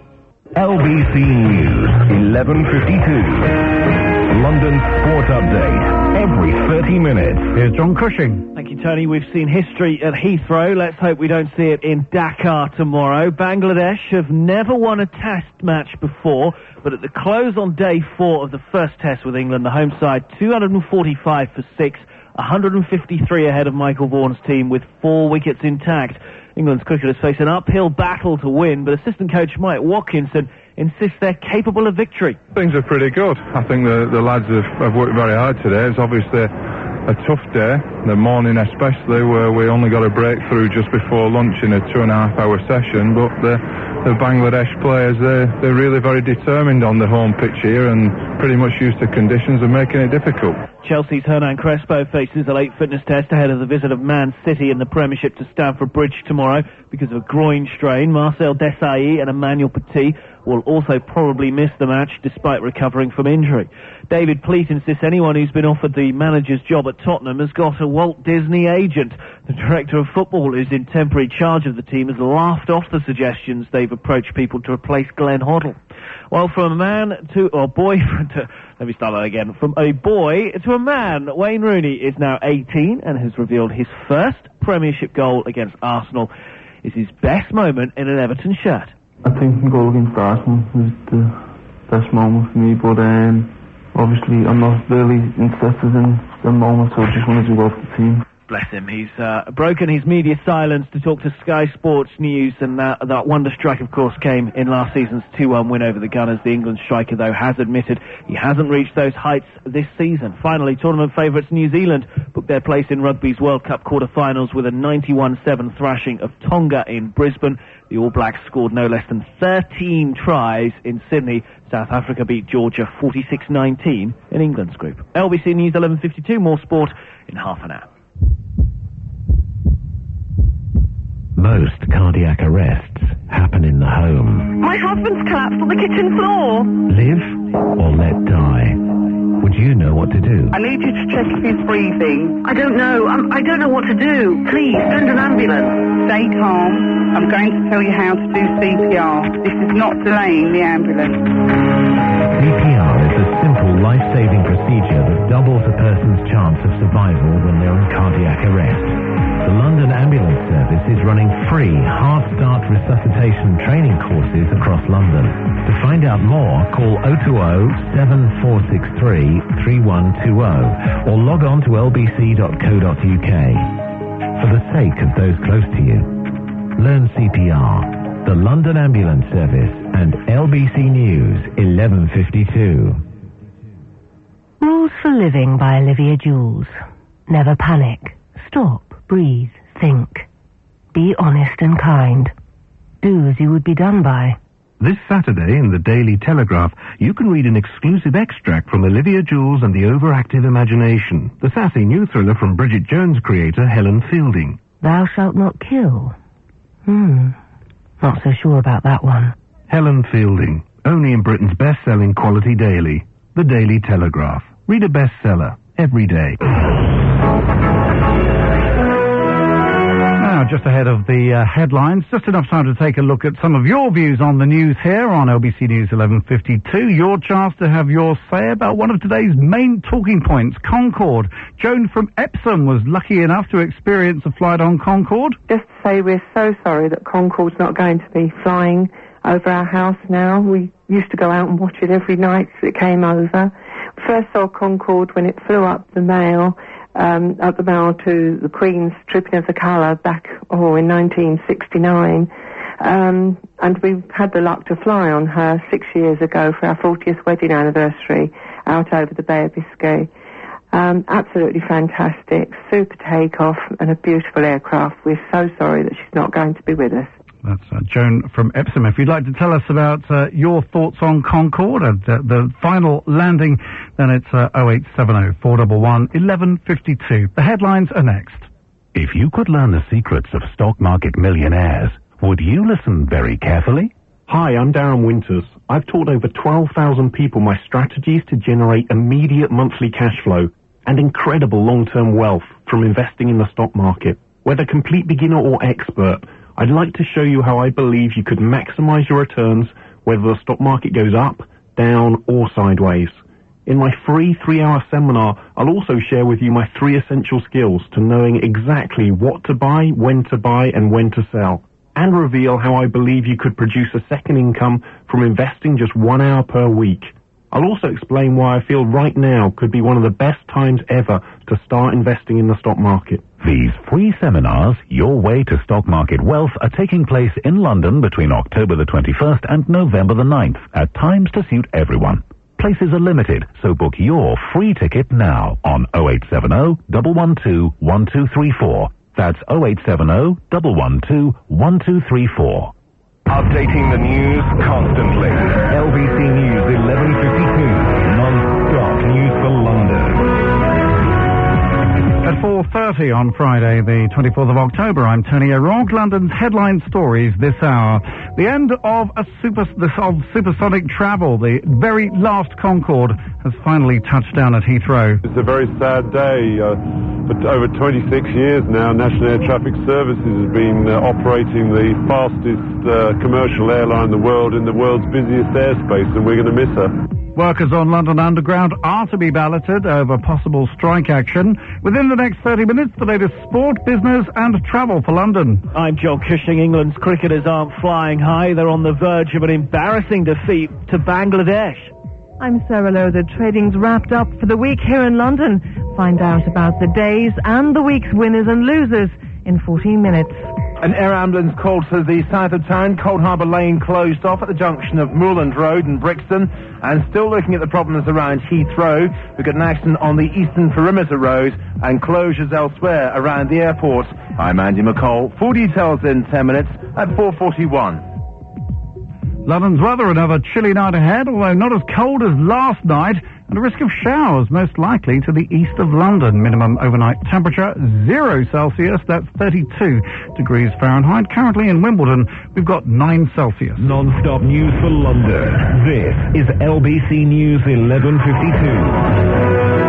L B C News, eleven fifty-two. London Sport Update, every thirty minutes. Here's John Cushing. Thank you, Tony. We've seen history at Heathrow. Let's hope we don't see it in Dakar tomorrow. Bangladesh have never won a test match before, but at the close on day four of the first test with England, the home side two hundred forty-five for six, one hundred fifty-three ahead of Michael Vaughan's team with four wickets intact. England's cricketers face an uphill battle to win, but assistant coach Mike Watkinson insists they're capable of victory. Things are pretty good. I think the, the lads have, have worked very hard today. It's obviously a tough day, the morning especially, where we only got a breakthrough just before lunch in a two and a half hour session, but the, the Bangladesh players, they're, they're really very determined on the home pitch here and pretty much used to conditions of making it difficult. Chelsea's Hernan Crespo faces a late fitness test ahead of the visit of Man City in the Premiership to Stamford Bridge tomorrow because of a groin strain. Marcel Desailly and Emmanuel Petit will also probably miss the match despite recovering from injury. David Pleat insists anyone who's been offered the manager's job at Tottenham has got a Walt Disney agent. The director of football, who's in temporary charge of the team, has laughed off the suggestions they've approached people to replace Glenn Hoddle. Well, from a man to a boy to, let me start that again. From a boy to a man, Wayne Rooney is now eighteen and has revealed his first Premiership goal against Arsenal is his best moment in an Everton shirt. I think the goal against Arsenal was the best moment for me, but um, obviously I'm not really interested in the moment, so I just wanted to go for the team. Bless him. He's uh, broken his media silence to talk to Sky Sports News, and that, that wonder strike, of course, came in last season's two one win over the Gunners. The England striker, though, has admitted he hasn't reached those heights this season. Finally, tournament favourites New Zealand booked their place in rugby's World Cup quarter-finals with a ninety-one seven thrashing of Tonga in Brisbane. The All Blacks scored no less than thirteen tries in Sydney. South Africa beat Georgia forty-six nineteen in England's group. L B C News eleven fifty-two, more sport in half an hour. Most cardiac arrests happen in the home. My husband's collapsed on the kitchen floor. Live or let die? Would you know what to do? I need you to check if he's breathing. I don't know. I'm, I don't know what to do. Please, send an ambulance. Stay calm. I'm going to tell you how to do C P R. This is not delaying the ambulance. C P R is a simple life-saving procedure that doubles a person's chance of survival when they're in cardiac arrest. The London Ambulance Service is running free Heart Start resuscitation training courses across London. To find out more, call oh two oh, seven four six three, three one two oh or log on to l b c dot co dot u k. For the sake of those close to you, learn C P R. The London Ambulance Service and L B C News eleven fifty-two. Rules for Living by Olivia Jules. Never panic. Stop. Breathe, think. Be honest and kind. Do as you would be done by. This Saturday in the Daily Telegraph, you can read an exclusive extract from Olivia Jules and the Overactive Imagination, the sassy new thriller from Bridget Jones' creator Helen Fielding. Thou shalt not kill. Hmm. Not so sure about that one. Helen Fielding, only in Britain's best-selling quality daily, the Daily Telegraph. Read a bestseller every day. Now, just ahead of the uh, headlines, just enough time to take a look at some of your views on the news here on L B C News eleven fifty-two. Your chance to have your say about one of today's main talking points, Concorde. Joan from Epsom was lucky enough to experience a flight on Concorde. Just to say we're so sorry that Concorde's not going to be flying over our house now. We used to go out and watch it every night as it came over. First saw Concorde when it flew up the Mall. Um, up the Mall to the Queen's Tripping of the Colour back, oh, in nineteen sixty-nine. Um, and we had the luck to fly on her six years ago for our fortieth wedding anniversary out over the Bay of Biscay. Um, absolutely fantastic, super takeoff and a beautiful aircraft. We're so sorry that she's not going to be with us. That's uh, Joan from Epsom. If you'd like to tell us about uh, your thoughts on Concorde and uh, the final landing, then it's uh, oh eight seven oh, four one one, one one five two. The headlines are next. If you could learn the secrets of stock market millionaires, would you listen very carefully? Hi, I'm Darren Winters. I've taught over twelve thousand people my strategies to generate immediate monthly cash flow and incredible long-term wealth from investing in the stock market. Whether complete beginner or expert, I'd like to show you how I believe you could maximize your returns whether the stock market goes up, down, or sideways. In my free three-hour seminar, I'll also share with you my three essential skills to knowing exactly what to buy, when to buy, and when to sell, and reveal how I believe you could produce a second income from investing just one hour per week. I'll also explain why I feel right now could be one of the best times ever to start investing in the stock market. These free seminars, Your Way to Stock Market Wealth, are taking place in London between October the twenty-first and November the ninth, at times to suit everyone. Places are limited, so book your free ticket now on oh eight seven oh, one one two, one two three four. That's oh eight seven oh, one one two, one two three four. Updating the news constantly. L B C News eleven fifty-two. Non-stop news for London. At four thirty on Friday, the twenty-fourth of October, I'm Tony O'Rourke. London's headline stories this hour. The end of a super, this, of supersonic travel. The very last Concorde has finally touched down at Heathrow. It's a very sad day. Uh, but over twenty-six years now, National Air Traffic Services has been uh, operating the fastest uh, commercial airline in the world in the world's busiest airspace, and we're going to miss her. Workers on London Underground are to be balloted over possible strike action. Within the next thirty minutes, the latest sport, business and travel for London. I'm Joel Cushing. England's cricketers aren't flying high. They're on the verge of an embarrassing defeat to Bangladesh. I'm Sarah Lowe. The trading's wrapped up for the week here in London. Find out about the days and the week's winners and losers in fourteen minutes. An air ambulance called to the south of town. Cold Harbour Lane closed off at the junction of Moorland Road and Brixton. And still looking at the problems around Heathrow. We've got an accident on the Eastern Perimeter Road and closures elsewhere around the airport. I'm Andy McCall. Full details in ten minutes at four forty-one. London's weather, another chilly night ahead, although not as cold as last night, and a risk of showers most likely to the east of London. Minimum overnight temperature zero Celsius, that's thirty-two degrees Fahrenheit. Currently in Wimbledon, we've got nine Celsius. Non-stop news for London. This is L B C News eleven fifty-two.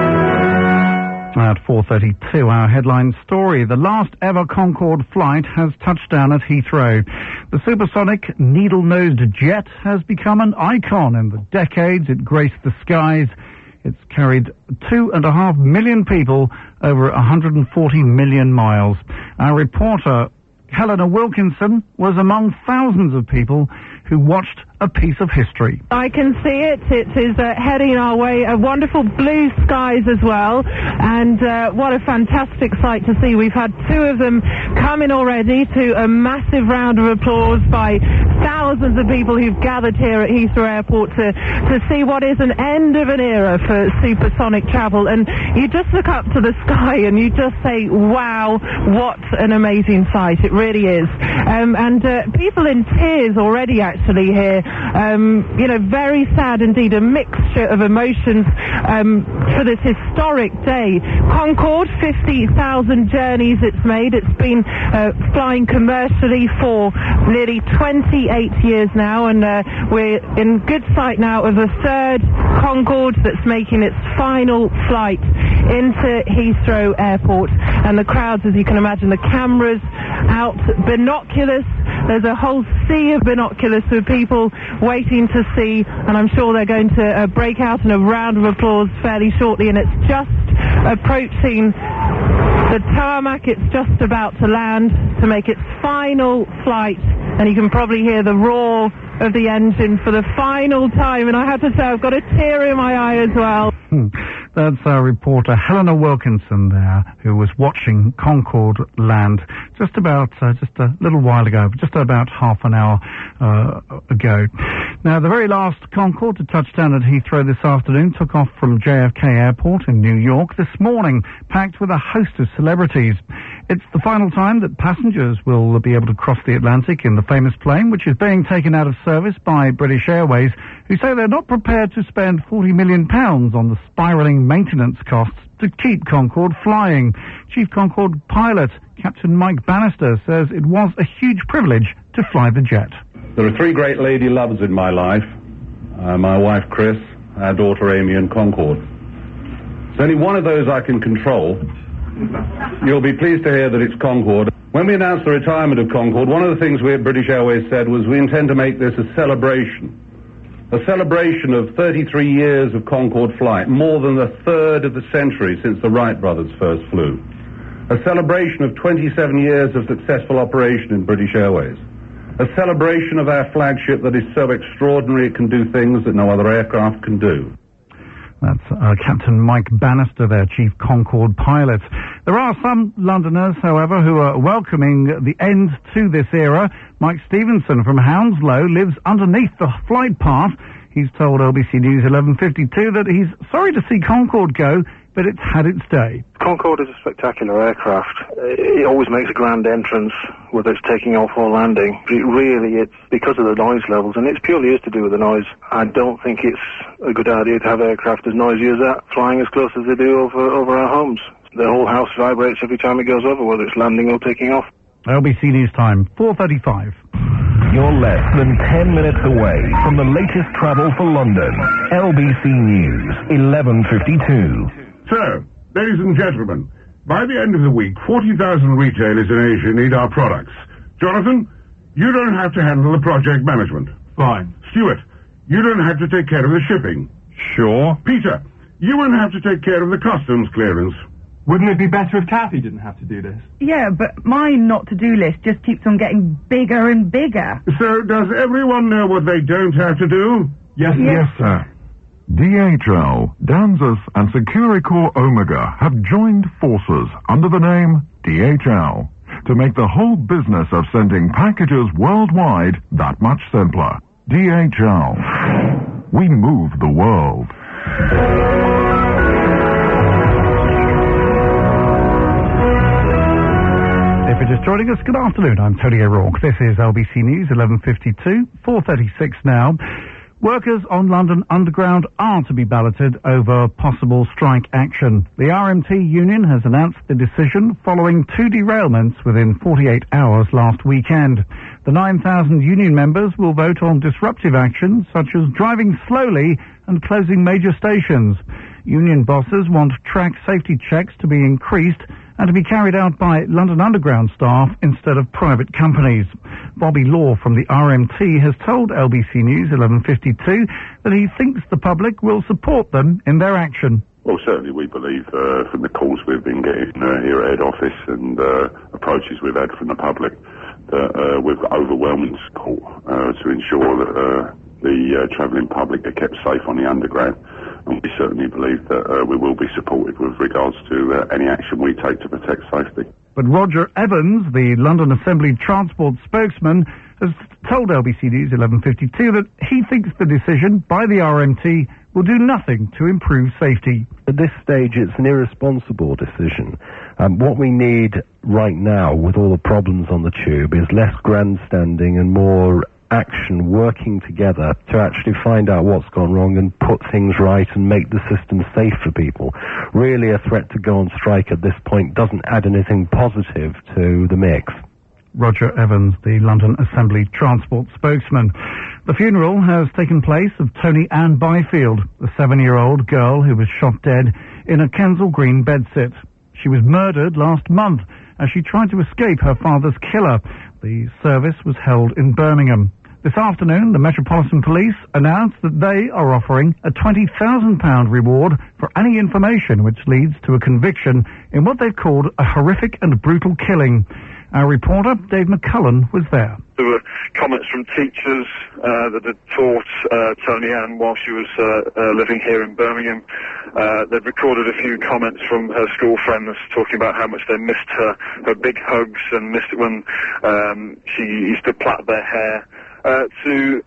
At four thirty-two, our headline story. The last ever Concorde flight has touched down at Heathrow. The supersonic needle-nosed jet has become an icon. In the decades it graced the skies. It's carried two and a half million people over one hundred forty million miles. Our reporter, Helena Wilkinson, was among thousands of people who watched a piece of history. I can see it. It is uh, heading our way. Uh, wonderful blue skies as well. And uh, what a fantastic sight to see. We've had two of them come in already to a massive round of applause by thousands of people who've gathered here at Heathrow Airport to, to see what is an end of an era for supersonic travel. And you just look up to the sky and you just say, wow, what an amazing sight. It really is. Um, and uh, people in tears already actually here. Um, you know, very sad indeed, a mixture of emotions um, for this historic day. Concorde, fifty thousand journeys it's made. It's been uh, flying commercially for nearly twenty-eight years now, and uh, we're in good sight now of a third Concorde that's making its final flight into Heathrow Airport. And the crowds, as you can imagine, the cameras out, binoculars. There's a whole sea of binoculars for people waiting to see, and I'm sure they're going to uh, break out in a round of applause fairly shortly. And it's just approaching the tarmac. It's just about to land to make its final flight, and you can probably hear the roar of the engine for the final time. And I have to say, I've got a tear in my eye as well. That's our reporter Helena Wilkinson there, who was watching Concorde land just about, uh, just a little while ago, just about half an hour uh, ago. Now, the very last Concorde to touch down at Heathrow this afternoon took off from J F K Airport in New York this morning, packed with a host of celebrities. It's the final time that passengers will be able to cross the Atlantic in the famous plane, which is being taken out of service by British Airways, who say they're not prepared to spend forty million pounds on the spiralling maintenance costs to keep Concorde flying. Chief Concorde pilot Captain Mike Bannister says it was a huge privilege to fly the jet. There are three great lady loves in my life. Uh, my wife Chris, our daughter Amy, and Concorde. There's only one of those I can control. You'll be pleased to hear that it's Concorde. When we announced the retirement of Concorde, one of the things we at British Airways said was we intend to make this a celebration. A celebration of thirty-three years of Concorde flight, more than a third of the century since the Wright brothers first flew. A celebration of twenty-seven years of successful operation in British Airways. A celebration of our flagship that is so extraordinary it can do things that no other aircraft can do. That's uh, Captain Mike Bannister, their Chief Concorde pilot. There are some Londoners, however, who are welcoming the end to this era. Mike Stevenson from Hounslow lives underneath the flight path. He's told L B C News eleven fifty-two that he's sorry to see Concorde go, but it's had its day. Concorde is a spectacular aircraft. It always makes a grand entrance, whether it's taking off or landing. It really, it's because of the noise levels, and it's purely is to do with the noise. I don't think it's a good idea to have aircraft as noisy as that, flying as close as they do over, over our homes. The whole house vibrates every time it goes over, whether it's landing or taking off. L B C News time, four thirty-five. You're less than ten minutes away from the latest travel for London. L B C News, eleven fifty-two. So, ladies and gentlemen, by the end of the week, forty thousand retailers in Asia need our products. Jonathan, you don't have to handle the project management. Fine. Stuart, you don't have to take care of the shipping. Sure. Peter, you won't have to take care of the customs clearance. Wouldn't it be better if Kathy didn't have to do this? Yeah, but my not-to-do list just keeps on getting bigger and bigger. So, does everyone know what they don't have to do? Yes, yes, sir. D H L, Danzas and Securicor Omega have joined forces under the name D H L to make the whole business of sending packages worldwide that much simpler. D H L. We move the world. If you're just joining us, good afternoon. I'm Tony O'Rourke. This is L B C News, eleven fifty-two, four thirty-six now. Workers on London Underground are to be balloted over possible strike action. The R M T union has announced the decision following two derailments within forty-eight hours last weekend. The nine thousand union members will vote on disruptive actions such as driving slowly and closing major stations. Union bosses want track safety checks to be increased and to be carried out by London Underground staff instead of private companies. Bobby Law from the R M T has told L B C News eleven fifty-two that he thinks the public will support them in their action. Well, certainly we believe uh, from the calls we've been getting uh, here at head office and uh, approaches we've had from the public that uh, we've got overwhelming support uh, to ensure that uh, the uh, travelling public are kept safe on the Underground. And we certainly believe that uh, we will be supported with regards to uh, any action we take to protect safety. But Roger Evans, the London Assembly Transport spokesman, has told L B C News eleven fifty-two that he thinks the decision by the R M T will do nothing to improve safety. At this stage, it's an irresponsible decision. Um, what we need right now, with all the problems on the tube, is less grandstanding and more action working together to actually find out what's gone wrong and put things right and make the system safe for people. Really, a threat to go on strike at this point doesn't add anything positive to the mix. Roger Evans, the London Assembly Transport spokesman. The funeral has taken place of Tony Ann Byfield, the seven-year-old girl who was shot dead in a Kensal Green bedsit. She was murdered last month as she tried to escape her father's killer. The service was held in Birmingham. This afternoon, the Metropolitan Police announced that they are offering a twenty thousand pounds reward for any information which leads to a conviction in what they've called a horrific and brutal killing. Our reporter, Dave McCullen, was there. There were comments from teachers uh, that had taught uh, Tony Ann while she was uh, uh, living here in Birmingham. Uh, they'd recorded a few comments from her school friends talking about how much they missed her, her big hugs and missed it when um, she used to plait their hair. Uh, to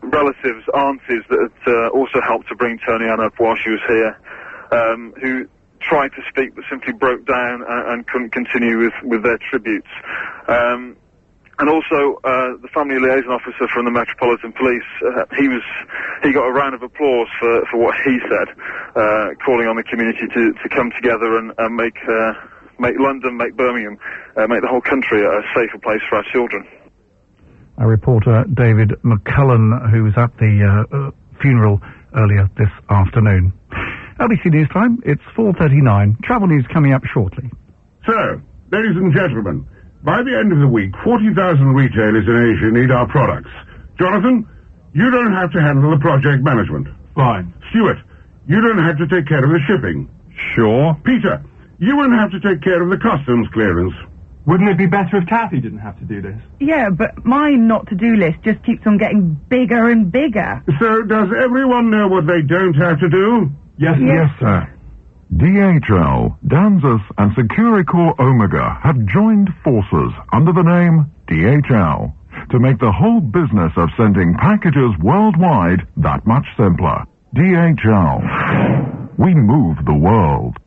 relatives, aunties that had uh, also helped to bring Tony Ann up while she was here, um, who tried to speak but simply broke down and, and couldn't continue with, with their tributes. Um, and also, uh, the family liaison officer from the Metropolitan Police, uh, he was, he got a round of applause for, for what he said, uh, calling on the community to, to come together and, and make, uh, make London, make Birmingham, uh, make the whole country a safer place for our children. Our reporter David McCullen, who was at the uh, uh, funeral earlier this afternoon. L B C News Time, it's four thirty-nine. Travel news coming up shortly. So, ladies and gentlemen, by the end of the week, forty thousand retailers in Asia need our products. Jonathan, you don't have to handle the project management. Fine. Stuart, you don't have to take care of the shipping. Sure. Peter, you won't have to take care of the customs clearance. Wouldn't it be better if Kathy didn't have to do this? Yeah, but my not-to-do list just keeps on getting bigger and bigger. So, does everyone know what they don't have to do? Yes, Yes, sir. D H L, Danzas and Securicor Omega have joined forces under the name D H L to make the whole business of sending packages worldwide that much simpler. D H L. We move the world.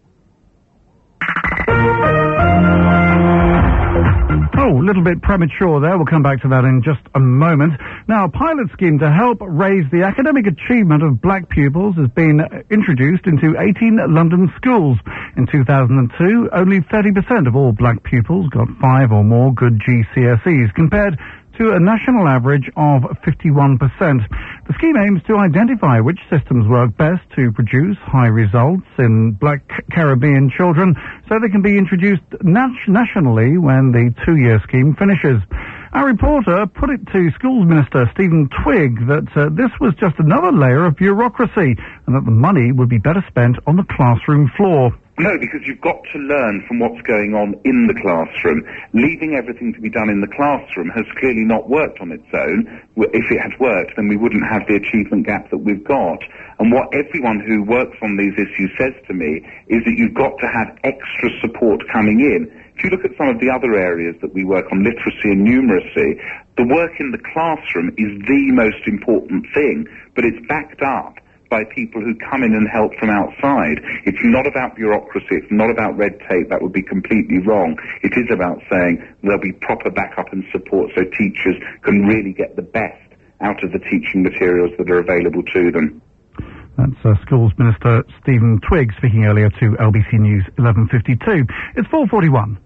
Oh, a little bit premature there. We'll come back to that in just a moment. Now, a pilot scheme to help raise the academic achievement of black pupils has been introduced into eighteen London schools. In two thousand two, only thirty percent of all black pupils got five or more good G C S Es, compared to a national average of fifty-one percent. The scheme aims to identify which systems work best to produce high results in black Caribbean children so they can be introduced nat- nationally when the two-year scheme finishes. Our reporter put it to Schools Minister Stephen Twigg that uh, this was just another layer of bureaucracy and that the money would be better spent on the classroom floor. No, because you've got to learn from what's going on in the classroom. Leaving everything to be done in the classroom has clearly not worked on its own. If it had worked, then we wouldn't have the achievement gap that we've got. And what everyone who works on these issues says to me is that you've got to have extra support coming in. If you look at some of the other areas that we work on, literacy and numeracy, the work in the classroom is the most important thing, but it's backed up by people who come in and help from outside. It's not about bureaucracy, it's not about red tape, that would be completely wrong. It is about saying there'll be proper backup and support so teachers can really get the best out of the teaching materials that are available to them. That's uh, Schools Minister Stephen Twigg speaking earlier to L B C News eleven fifty-two. It's four forty-one.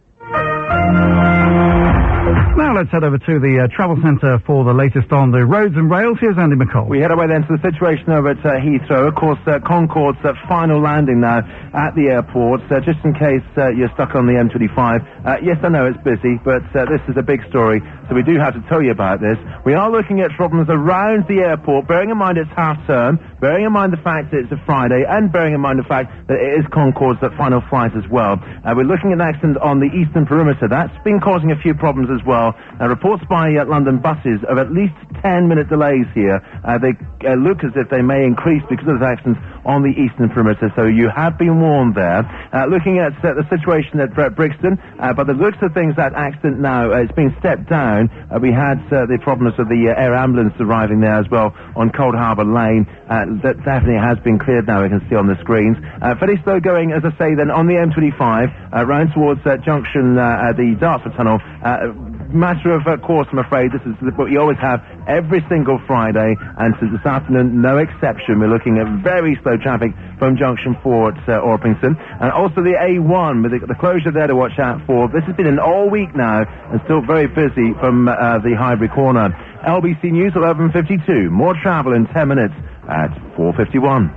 Now let's head over to the uh, travel centre for the latest on the roads and rails. Here's Andy McCall. We head away then to the situation over at uh, Heathrow. Of course, uh, Concorde's uh, final landing now at the airport. Uh, just in case uh, you're stuck on the M twenty-five. Uh, yes, I know it's busy, but uh, this is a big story, so we do have to tell you about this. We are looking at problems around the airport, bearing in mind it's half term, bearing in mind the fact that it's a Friday, and bearing in mind the fact that it is Concorde's uh, final flight as well. Uh, we're looking at an accident on the eastern perimeter. That's been causing a few problems as well. Uh, reports by uh, London buses of at least ten minute delays here. Uh, they uh, look as if they may increase because of the accidents on the eastern perimeter, so you have been warned there. Uh, looking at uh, the situation at uh, Brixton, uh, by the looks of things, that accident now uh, it's been stepped down. Uh, we had uh, the problems of the uh, air ambulance arriving there as well on Cold Harbour Lane. Uh, that definitely has been cleared now, we can see on the screens. Uh, very slow going, as I say, then on the M twenty-five, uh, round towards uh, junction, uh, uh, the Dartford Tunnel. Uh, matter of uh, course, I'm afraid, this is what we always have every single Friday, and so this afternoon, no exception. We're looking at very slow traffic from junction four at uh, Orpington, and also the A one, with the, the closure there to watch out for. This has been an all week now, and still very busy from uh, the Highbury corner. L B C News eleven fifty-two. More travel in ten minutes at four fifty-one.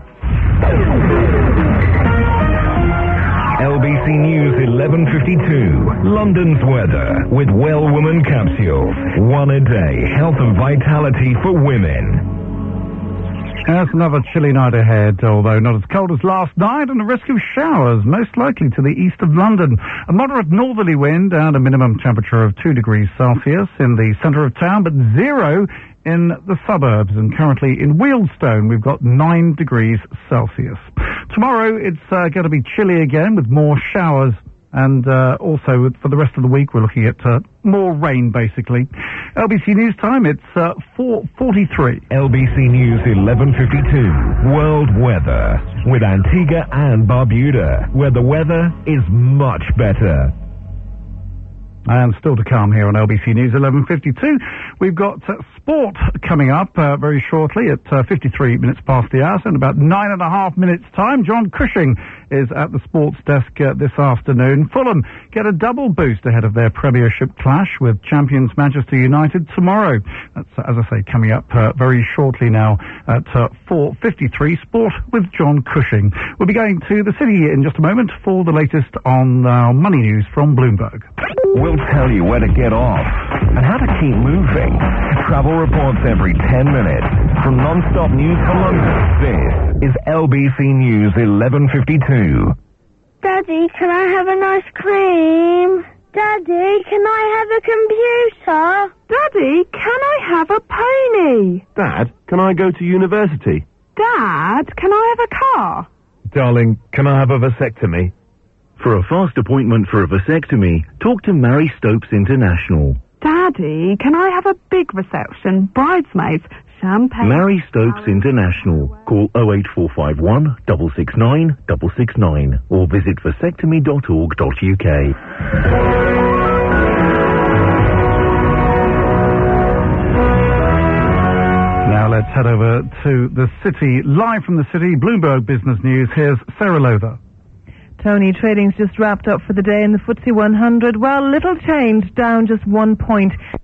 L B C News eleven fifty-two. London's weather with Well Woman capsules. One a day. Health and vitality for women. There's another chilly night ahead, although not as cold as last night, and a risk of showers, most likely to the east of London. A moderate northerly wind and a minimum temperature of two degrees Celsius in the centre of town, but zero in the suburbs. And currently in Wealdstone, we've got nine degrees Celsius. Tomorrow, it's uh, going to be chilly again with more showers And uh, also, for the rest of the week, we're looking at uh, more rain, basically. L B C News Time, it's uh, four forty-three. L B C News eleven fifty-two. World Weather. With Antigua and Barbuda, where the weather is much better. And still to come here on L B C News eleven fifty-two, we've got uh, sport coming up uh, very shortly at uh, fifty-three minutes past the hour. So in about nine and a half minutes' time, John Cushing is at the sports desk uh, this afternoon. Fulham get a double boost ahead of their Premiership clash with champions Manchester United tomorrow. That's, uh, as I say, coming up uh, very shortly now at uh, four fifty-three. Sport with John Cushing. We'll be going to the city in just a moment for the latest on uh, money news from Bloomberg. We'll tell you where to get off and how to keep moving. Travel reports every ten minutes. From non-stop news for London, this is L B C News eleven fifty-two. Daddy, can I have an ice cream? Daddy, can I have a computer? Daddy, can I have a pony? Dad, can I go to university? Dad, can I have a car? Darling, can I have a vasectomy? For a fast appointment for a vasectomy, talk to Mary Stopes International. Daddy, can I have a big reception, bridesmaids, champagne? Mary Stopes International. Call oh eight four five one, six six nine, six six nine or visit vasectomy dot org dot U K. Now let's head over to the city. Live from the city, Bloomberg Business News. Here's Sarah Lothar. Tony, trading's just wrapped up for the day in the F T S E one hundred. Well, little change, down just one point.